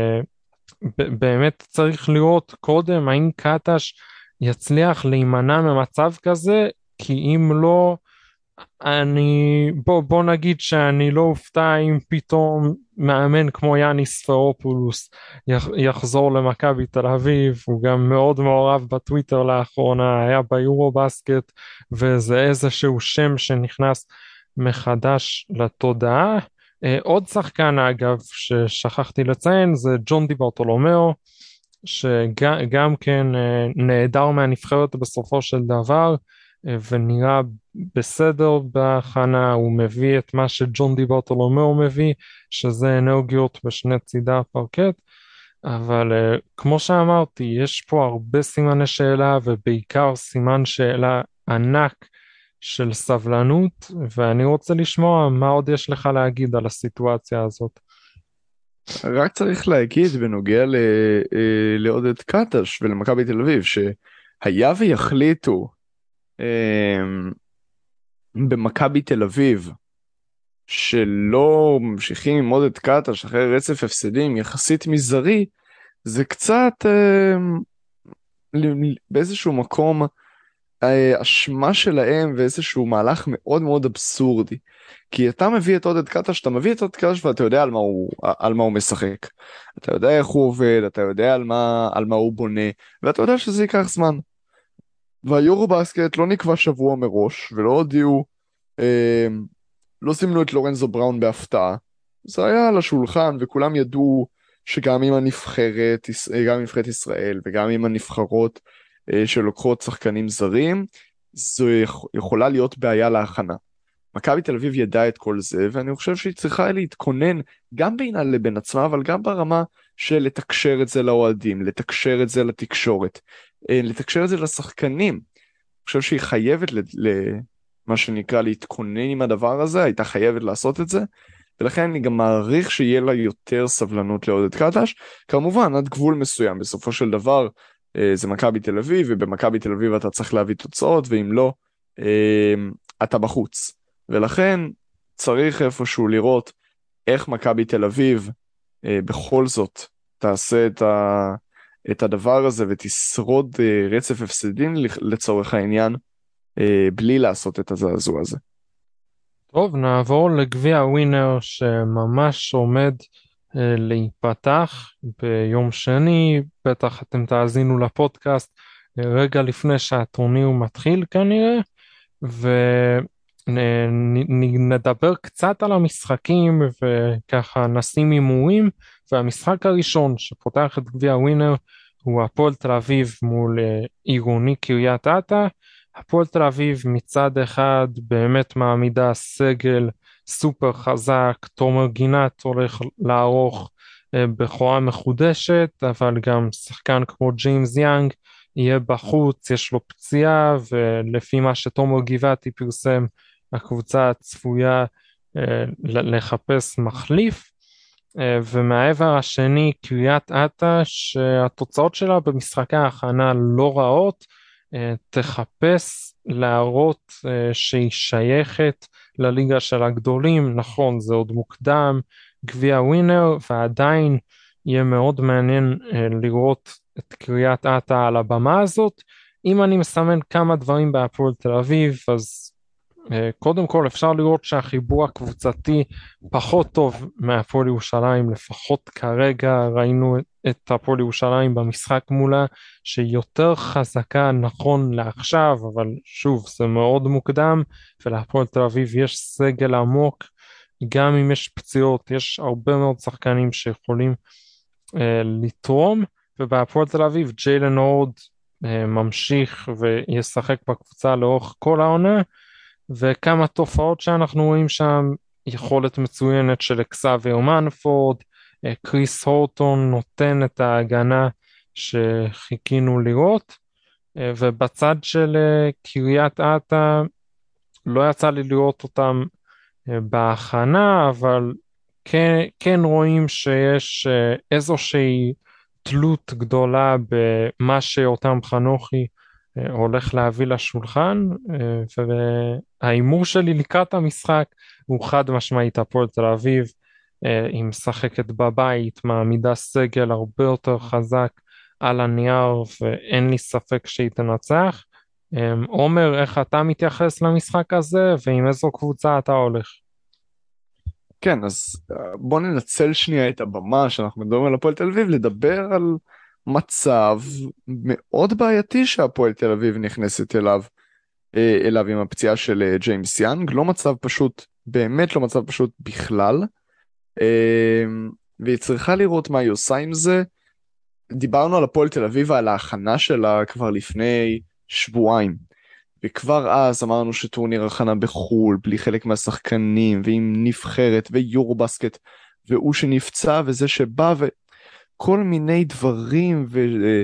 ובאמת צריך לראות קודם האם קטש יצליח להימנע ממצב כזה, כי אם לא, אני, בוא, בוא נגיד שאני לא אופתע אם פתאום מאמן כמו יאניס ספרופולוס יחזור למכבי תל אביב. הוא גם מאוד מעורב בטוויטר לאחרונה, היה ביורו בסקט, וזה איזשהו שם שנכנס מחדש לתודעה. אה, עוד שחקן אגב ששכחתי לציין זה ג'ון די ברטולומיאו, שגם כן אה, נעדר מהנבחרת בסופו של דבר, אה, ונראה בסדר בהכנה. הוא מביא את מה שג'ון די ברטולומיאו מביא, שזה אנרגיות בשני צידי הפרקט. אבל uh, כמו שאמרתי, יש פה הרבה סימני שאלה, ובעיקר סימן שאלה ענק של סבלנות, ואני רוצה לשמוע מה עוד יש לך להגיד על הסיטואציה הזאת. רק צריך להגיד בנוגע ל- אה, לעודד קטש ולמכבי תל אביב, שהיה ויחליטו אה, במכבי תל אביב שלא ממשיכים עם עודד קטש אחרי רצף הפסדים יחסית מזערי, זה קצת אה, ל- באיזשהו מקום אה, אשמה שלהם ואיזשהו מהלך מאוד מאוד אבסורדי. כי אתה מביא את עודד קטש, אתה מביא את עודד קטש ואתה יודע על מה הוא, על מה הוא משחק. אתה יודע איך הוא עובד, אתה יודע על מה, על מה הוא בונה, ואתה יודע שזה ייקח זמן. והיורו בסקט לא נקבע שבוע מראש, ולא הודיעו, אה, לא סימנו את לורנזו בראון בהפתעה. זה היה על השולחן וכולם ידעו שגם עם הנבחרת, גם עם נבחרת ישראל וגם עם הנבחרות אה, שלוקחות שחקנים זרים, זו יכולה להיות בעיה להכנה. מכבי תל אביב ידעה את כל זה, ואני חושב שהיא צריכה להתכונן גם בינה לבין עצמה, אבל גם ברמה של לתקשר את זה לאוהדים, לתקשר את זה לתקשורת, אה, לתקשר את זה לשחקנים. אני חושב שהיא חייבת למה שנקרא להתכונן עם הדבר הזה, הייתה חייבת לעשות את זה, ולכן אני גם מעריך שיהיה לה יותר סבלנות לעודד קטש, כמובן עד גבול מסוים. בסופו של דבר אה, זה מכבי תל אביב, ובמכבי תל אביב אתה צריך להביא תוצאות, ואם לא, אה, אתה בחוץ. ולכן צריך איפשהו לראות איך מכבי תל אביב אה, בכל זאת תעשה את, ה, את הדבר הזה ותשרוד אה, רצף הפסדים לצורך העניין, אה, בלי לעשות את הזעזוע הזה. טוב, נעבור לגביע ווינר שממש עומד אה, להיפתח ביום שני. בטח אתם תאזינו לפודקאסט אה, רגע לפני שהטורניר מתחיל כנראה, ו... נדבר קצת על המשחקים וככה נשים הימורים. והמשחק הראשון שפותח את גביע ווינר הוא הפועל תל אביב מול עירוני קריית אתא. הפועל תל אביב מצד אחד באמת מעמידה סגל סופר חזק, תומר גינת הולך לערוך בכורה מחודשת, אבל גם שחקן כמו ג'יימס יאנג יהיה בחוץ, יש לו פציעה, ולפי מה שתומר גבעתי פרסם הקבוצה צפויה אה, לחפש מחליף. אה, ומהעבר השני קריית אתא שהתוצאות שלה במשחקי ההכנה לא רעות, אה, תחפש להראות אה, שהיא שייכת לליגה של הגדולים. נכון, זה עוד מוקדם, גביע ווינר, ועדיין יהיה מאוד מעניין אה, לראות את קריית אתא על הבמה הזאת. אם אני מסמן כמה דברים בהפועל תל אביב, אז קודם כל אפשר לראות שהחיבור הקבוצתי פחות טוב מהפועל ירושלים, לפחות כרגע. ראינו את הפועל ירושלים במשחק מולה שהיא יותר חזקה נכון לעכשיו, אבל שוב זה מאוד מוקדם, ולהפועל תל אביב יש סגל עמוק, גם אם יש פציעות יש הרבה מאוד שחקנים שיכולים אה, לתרום. ובהפועל תל אביב ג'יילן הורד אה, ממשיך וישחק בקבוצה לאורך כל העונה, וכמה תופעות שאנחנו רואים שם: יכולת מצוינת של אקסאביו מנפורד, קריס הורטון נותן את ההגנה שחיכינו לראות. ובצד של קריית אתא לא יצא לי לראות אותם בהכנה, אבל כן, כן רואים שיש איזושהי תלות גדולה במה שאותם חנוכי הולך להביא לשולחן. והאימור שלי לקראת המשחק הוא חד משמעית הפועל תל אביב. היא משחקת בבית, מעמידה סגל הרבה יותר חזק על הנייר, ואין לי ספק שהיא תנצח. עומר, איך אתה מתייחס למשחק הזה, ועם איזו קבוצה אתה הולך? כן, אז בוא ננצל שנייה את הבמה שאנחנו מדברים על הפועל תל אביב, לדבר על מצב מאוד בעייתי שהפועל תל אביב נכנסת אליו. אליו עם הפציעה של ג'יימס יאנג, לא מצב פשוט, באמת לא מצב פשוט בכלל, והיא צריכה לראות מה היא עושה עם זה. דיברנו על הפועל תל אביב ועל ההכנה שלה כבר לפני שבועיים, וכבר אז אמרנו שטורניר הכנה בחול, בלי חלק מהשחקנים, ועם נבחרת ויורובסקט, והוא שנפצע וזה שבא, וכל מיני דברים ו...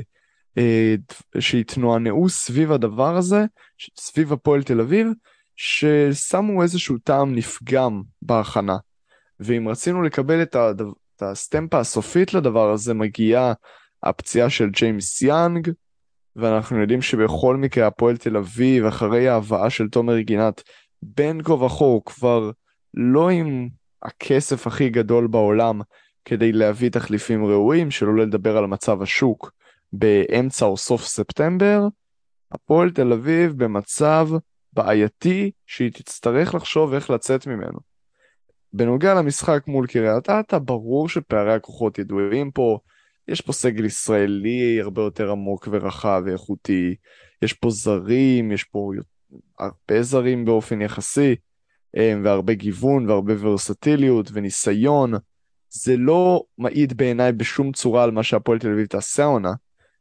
שהתנוענעו סביב הדבר הזה, סביב הפועל תל אביב, ששמו איזשהו טעם נפגם בהכנה. ואם רצינו לקבל את, הדו... את הסטמפה הסופית לדבר הזה, מגיעה הפציעה של ג'יימס יאנג, ואנחנו יודעים שבכל מקרה הפועל תל אביב, אחרי ההבאה של תומר גינת, בין כה וכה כבר לא עם הכסף הכי גדול בעולם, כדי להביא תחליפים ראויים, שלא לדבר על מצב השוק, באמצע או סוף ספטמבר, הפועל תל אביב במצב בעייתי שהיא תצטרך לחשוב איך לצאת ממנו. בנוגע למשחק מול קריית אתא, ברור שפערי הכוחות ידועים פה, יש פה סגל ישראלי הרבה יותר עמוק ורחב ואיכותי, יש פה זרים, יש פה הרבה זרים באופן יחסי, והרבה גיוון והרבה ורסטיליות וניסיון. זה לא מעיד בעיניי בשום צורה על מה שהפועל תל אביב תעשה עונה,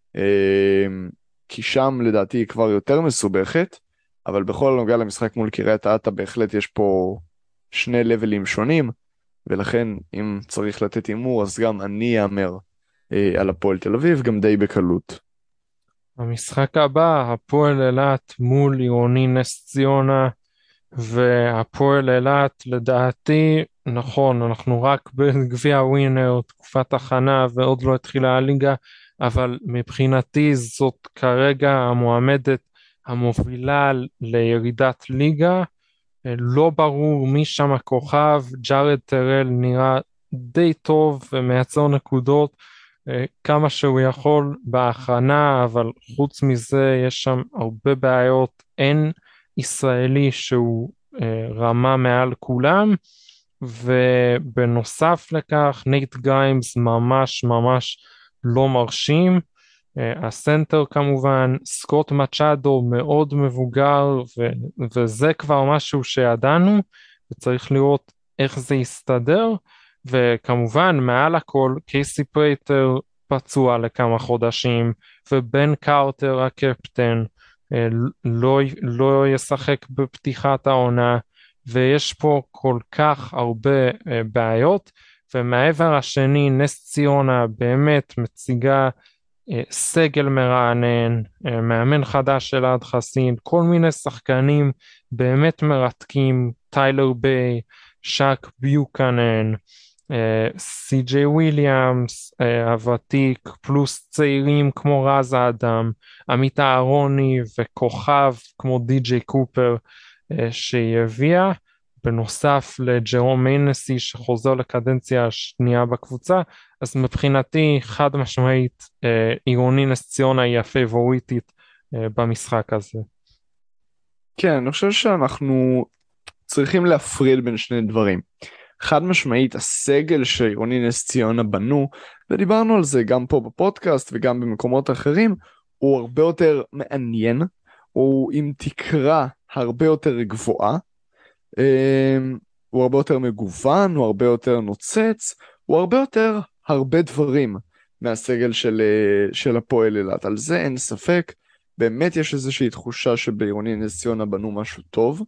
כי שם לדעתי היא כבר יותר מסובכת, אבל בכל הנוגע למשחק מול קריית אתא בהחלט יש פה שני לבלים שונים, ולכן אם צריך לתת אימור אז גם אני אאמר על הפועל תל אביב גם די בקלות. המשחק הבא, הפועל אילת מול עירוני נס ציונה, והפועל אילת לדעתי, נכון, אנחנו רק בגביע ווינר, תקופת הכנה ועוד לא התחילה הליגה, אבל מבחינתי זאת כרגע המועמדת המובילה לירידת ליגה. לא ברור מי שם הכוכב, ג'ארד טרל נראה די טוב ומייצר נקודות כמה שהוא יכול בהכנה, אבל חוץ מזה יש שם הרבה בעיות, אין ישראלי שהוא רמה מעל כולם, ובנוסף לכך נייט גריימס ממש ממש לא מרשים, הסנטר כמובן, סקוט מצ'אדו מאוד מבוגר, ו- וזה כבר משהו שידענו, וצריך לראות איך זה יסתדר, וכמובן מעל הכל קייסי פרייטר פצוע לכמה חודשים, ובן קארטר הקפטן לא, לא ישחק בפתיחת העונה, ויש פה כל כך הרבה בעיות, ומעבר השני נס ציונה באמת מציגה סגל מרענן, מאמן חדש של עד חסין, כל מיני שחקנים באמת מרתקים, טיילר ביי, שק ביוקנן, סי ג'יי וויליאמס הוותיק, פלוס צעירים כמו רז האדם, עמית אהרוני וכוכב כמו די ג'יי קופר שהיא הביאה, בנוסף לג'רום מיינסי שחוזר לקדנציה השנייה בקבוצה. אז מבחינתי חד משמעית עירוני נס ציונה היא הפייבוריטית במשחק הזה. כן, אני חושב שאנחנו צריכים להפריד בין שני דברים. חד משמעית הסגל שעירוני נס ציונה בנו, ודיברנו על זה גם פה בפודקאסט וגם במקומות אחרים, הוא הרבה יותר מעניין, הוא עם תקרה הרבה יותר גבוהה, הוא הרבה יותר מגוון, הוא הרבה יותר נוצץ, הוא הרבה יותר הרבה דברים מהסגל של, של הפועל אילת. על זה אין ספק, באמת יש איזושהי תחושה שבעירוני נס ציונה בנו משהו טוב.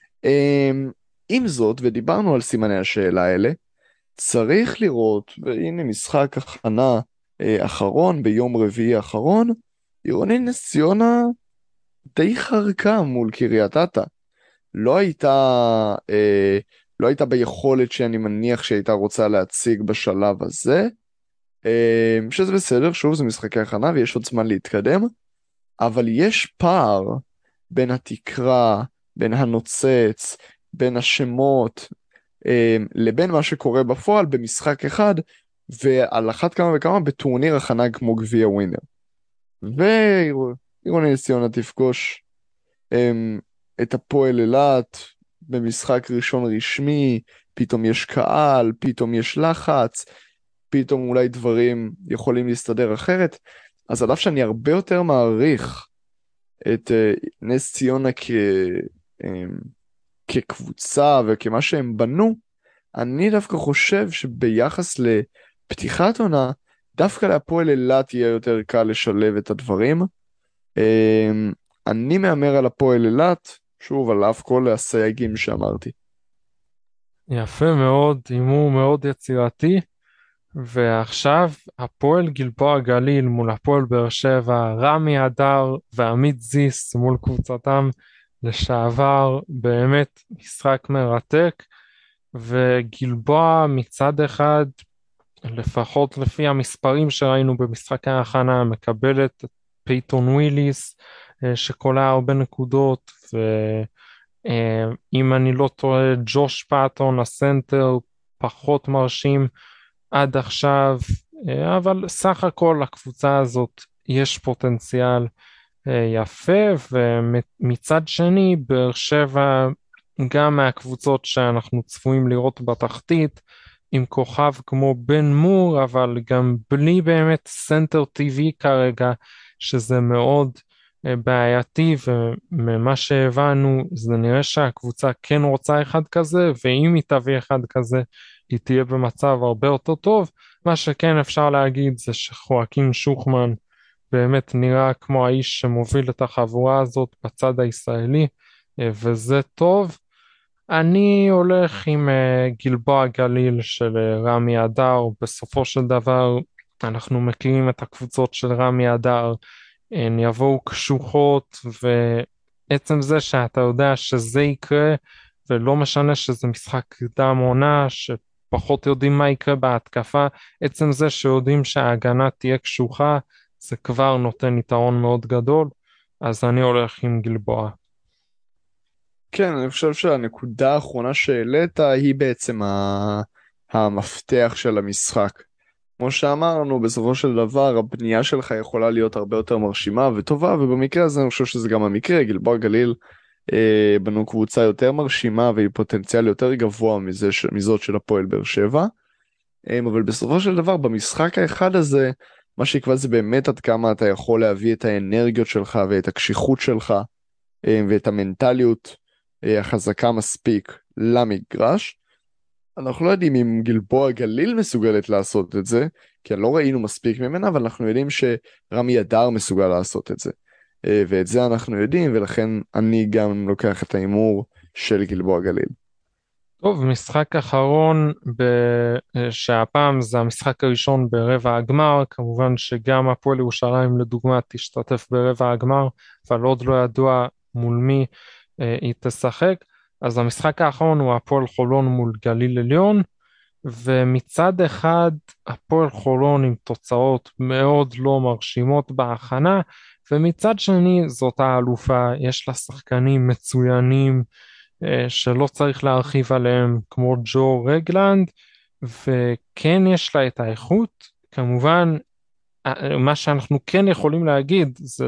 עם זאת, ודיברנו על סימני השאלה האלה, צריך לראות, והנה משחק הכנה אחרון ביום רביעי האחרון, עירוני נס ציונה די חרקה מול קריית אתא. לא הייתה, אה, לא הייתה ביכולת שאני מניח שהייתה רוצה להציג בשלב הזה, אה, שזה בסדר, שוב זה משחקי הכנה ויש עוד זמן להתקדם, אבל יש פער בין התקרה, בין הנוצץ, בין השמות, אה, לבין מה שקורה בפועל במשחק אחד, ועל אחת כמה וכמה בטורניר הכנה כמו גביע ווינר. ועירוני נס ציונה תפגוש אה, את הפועל אילת במשחק ראשון רשמי, פתאום יש קהל, פתאום יש לחץ, פתאום אולי דברים יכולים להסתדר אחרת, אז על אף שאני הרבה יותר מעריך את אה, נס ציונה כ, אה, כקבוצה וכמה שהם בנו, אני דווקא חושב שביחס לפתיחת עונה, דווקא להפועל אילת יהיה יותר קל לשלב את הדברים. אה, אני מאמר על הפועל אילת, שוב, על אף כל הסייגים שאמרתי. יפה מאוד, הימור מאוד יצירתי. ועכשיו הפועל גלבוע גליל מול הפועל באר שבע, רמי אדר ועמית זיס מול קבוצתם לשעבר, באמת משחק מרתק. וגלבוע מצד אחד, לפחות לפי המספרים שראינו במשחקי ההכנה, מקבלת את פייטון וויליס אה, שקולע הרבה נקודות, ואם אני לא טועה ג'וש פאטון הסנטר פחות מרשים עד עכשיו, אה, אבל סך הכל לקבוצה הזאת יש פוטנציאל אה, יפה. ומצד שני באר שבע גם מהקבוצות שאנחנו צפויים לראות בתחתית, עם כוכב כמו בן מור, אבל גם בלי באמת סנטר טבעי כרגע, שזה מאוד אה, בעייתי, וממה שהבנו זה נראה שהקבוצה כן רוצה אחד כזה, ואם היא תביא אחד כזה היא תהיה במצב הרבה יותר טוב. מה שכן אפשר להגיד זה שחואקין שוחמן באמת נראה כמו האיש שמוביל את החבורה הזאת בצד הישראלי, אה, וזה טוב. אני הולך עם uh, גלבוע גליל של uh, רמי אדר. בסופו של דבר אנחנו מכירים את הקבוצות של רמי אדר, הן יבואו קשוחות, ועצם זה שאתה יודע שזה יקרה, ולא משנה שזה משחק קדם עונה שפחות יודעים מה יקרה בהתקפה, עצם זה שיודעים שההגנה תהיה קשוחה זה כבר נותן יתרון מאוד גדול, אז אני הולך עם גלבוע. כן, אני חושב שהנקודה האחרונה שהעלית היא בעצם ה... המפתח של המשחק. כמו שאמרנו, בסופו של דבר הבנייה שלך יכולה להיות הרבה יותר מרשימה וטובה, ובמקרה הזה אני חושב שזה גם המקרה. גלבוע גליל אה, בנו קבוצה יותר מרשימה והיא פוטנציאל יותר גבוה מזה, ש... מזאת של הפועל באר שבע. אה, אבל בסופו של דבר במשחק האחד הזה, מה שיקבע זה באמת עד כמה אתה יכול להביא את האנרגיות שלך ואת הקשיחות שלך אה, ואת המנטליות אה, החזקה מספיק למגרש. אנחנו לא יודעים אם גלבוע גליל מסוגלת לעשות את זה, כי לא ראינו מספיק ממנה, אבל אנחנו יודעים שרמי אדר מסוגל לעשות את זה. אה, ואת זה אנחנו יודעים, ולכן אני גם לוקח את ההימור של גלבוע גליל. טוב, משחק אחרון, ב- שהפעם זה המשחק הראשון ברבע הגמר. כמובן שגם הפועל ירושלים לדוגמה תשתתף ברבע הגמר, אבל עוד לא ידוע מול מי אה, היא תשחק. אז המשחק האחרון הוא הפועל חולון מול גליל עליון, ומצד אחד הפועל חולון עם תוצאות מאוד לא מרשימות בהכנה, ומצד שני זאת האלופה, יש לה שחקנים מצוינים אה, שלא צריך להרחיב עליהם כמו ג'ו רגלנד, וכן יש לה את האיכות. כמובן אה, מה שאנחנו כן יכולים להגיד זה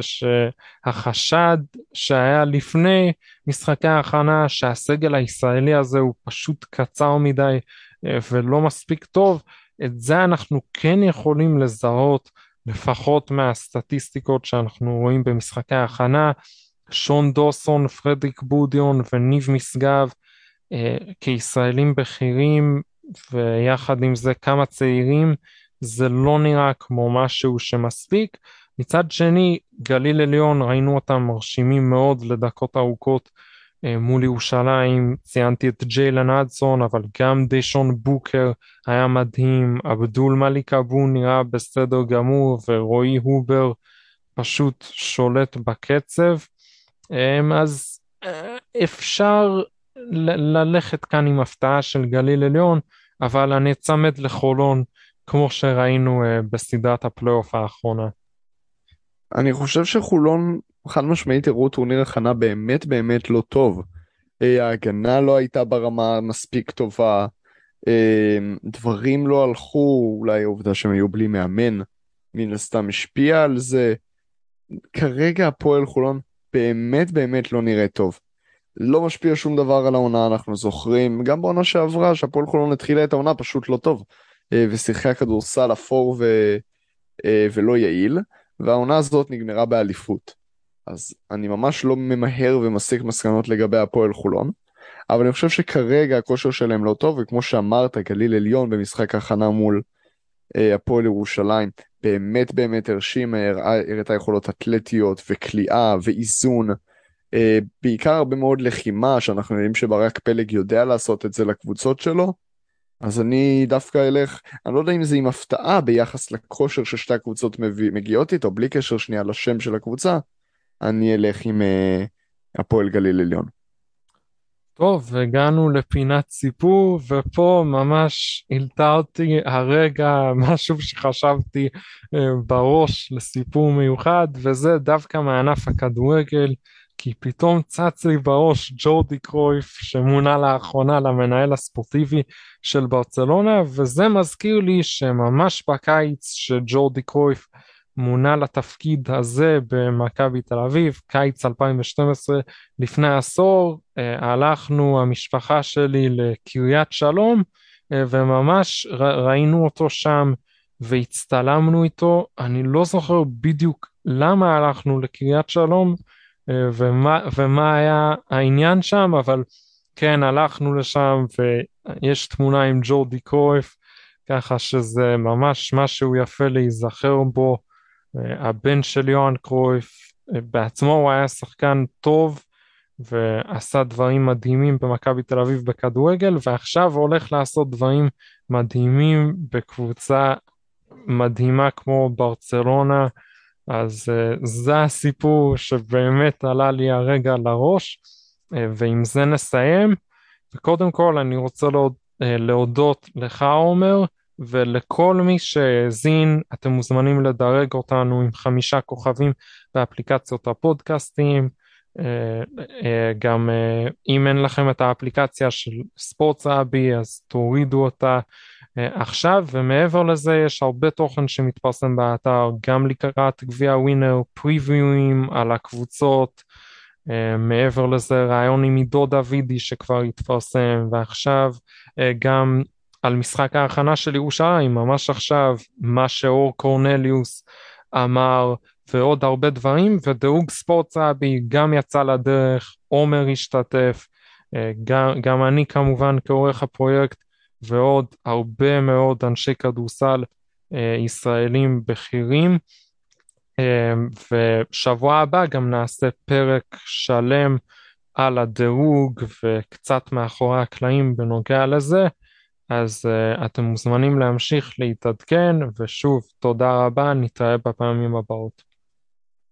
שהחשד שהיה לפני משחקי ההכנה שהסגל הישראלי הזה הוא פשוט קצר מדי אה, ולא מספיק טוב, את זה אנחנו כן יכולים לזהות לפחות מהסטטיסטיקות שאנחנו רואים במשחקי ההכנה. שון דוסון, פרדריק בודיון וניב משגב אה, כישראלים בכירים, ויחד עם זה כמה צעירים, זה לא נראה כמו משהו שמספיק. מצד שני גליל עליון ראינו אותם מרשימים מאוד לדקות ארוכות אה, מול ירושלים. ציינתי את ג'יילן אדסון, אבל גם דיישון בוקר היה מדהים, אבדול מליק אבו נראה בסדר גמור, ורועי הובר פשוט שולט בקצב. אז אפשר ל- ללכת כאן עם הפתעה של גליל עליון, אבל אני אצמד לחולון כמו שראינו בסדרת הפלייאוף האחרונה. אני חושב שחולון חד משמעית הראו טורניר הכנה באמת באמת לא טוב. אה, ההגנה לא הייתה ברמה מספיק טובה, אה, דברים לא הלכו, אולי העובדה שהם היו בלי מאמן מן הסתם השפיע על זה. כרגע הפועל חולון באמת באמת לא נראה טוב. לא משפיע שום דבר על העונה, אנחנו זוכרים, גם בעונה שעברה שהפועל חולון התחילה את העונה פשוט לא טוב, אה, ושיחקה כדורסל אפור ו... אה, ולא יעיל, והעונה הזאת נגמרה באליפות. אז אני ממש לא ממהר ומסיק מסקנות לגבי הפועל חולון, אבל אני חושב שכרגע הכושר שלהם לא טוב, וכמו שאמרת, גליל עליון במשחק הכנה מול אה, הפועל ירושלים, באמת באמת הרשים, הראה הראתה יכולות אתלטיות וקליעה ואיזון, אה, בעיקר הרבה מאוד לחימה, שאנחנו יודעים שברק פלג יודע לעשות את זה לקבוצות שלו, אז אני דווקא אלך, אני לא יודע אם זה עם הפתעה ביחס לכושר ששתי הקבוצות מביא, מגיעות איתו, בלי קשר שנייה לשם של הקבוצה, אני אלך עם אה, הפועל גליל עליון. טוב, הגענו לפינת סיפור, ופה ממש הלתרתי הרגע משהו שחשבתי אה, בראש לסיפור מיוחד, וזה דווקא מענף הכדורגל, כי פתאום צץ לי בראש ג'ורדי קרויף, שמונה לאחרונה למנהל הספורטיבי של ברצלונה, וזה מזכיר לי שממש בקיץ שג'ורדי קרויף מונה לתפקיד הזה במכבי תל אביב, קיץ אלפיים ושתים עשרה, לפני עשור, אה, הלכנו המשפחה שלי לקריית שלום, אה, וממש ר, ראינו אותו שם והצטלמנו איתו. אני לא זוכר בדיוק למה הלכנו לקריית שלום, אה, ומה, ומה היה העניין שם, אבל כן, הלכנו לשם ויש תמונה עם ג'ורדי קרויף, ככה שזה ממש משהו יפה להיזכר בו. הבן של יוהאן קרויף בעצמו הוא היה שחקן טוב ועשה דברים מדהימים במכבי תל אביב בכדורגל, ועכשיו הוא הולך לעשות דברים מדהימים בקבוצה מדהימה כמו ברצלונה. אז זה הסיפור שבאמת עלה לי הרגע לראש, ועם זה נסיים. וקודם כל אני רוצה להודות לך עומר, ולכל מי שהזין. אתם מוזמנים לדרג אותנו עם חמישה כוכבים באפליקציות הפודקאסטים. גם אם אין לכם את האפליקציה של ספורטסאבי, אז תורידו אותה עכשיו. ומעבר לזה יש הרבה תוכן שמתפרסם באתר, גם לקראת גביע ווינר, פריוויואים על הקבוצות. מעבר לזה רעיון עם עידו דוידי שכבר התפרסם, ועכשיו גם על משחק ההכנה של ירושלים, ממש עכשיו, מה שאור קורנליוס אמר, ועוד הרבה דברים. ודירוג ספורטסאבי גם יצא לדרך, עומר השתתף, גם, גם אני כמובן כעורך הפרויקט, ועוד הרבה מאוד אנשי כדורסל ישראלים בכירים. ושבוע הבא גם נעשה פרק שלם על הדירוג וקצת מאחורי הקלעים בנוגע לזה. אז uh, אתם מוזמנים להמשיך להתעדכן, ושוב תודה רבה, נתראה בפעמים הבאות.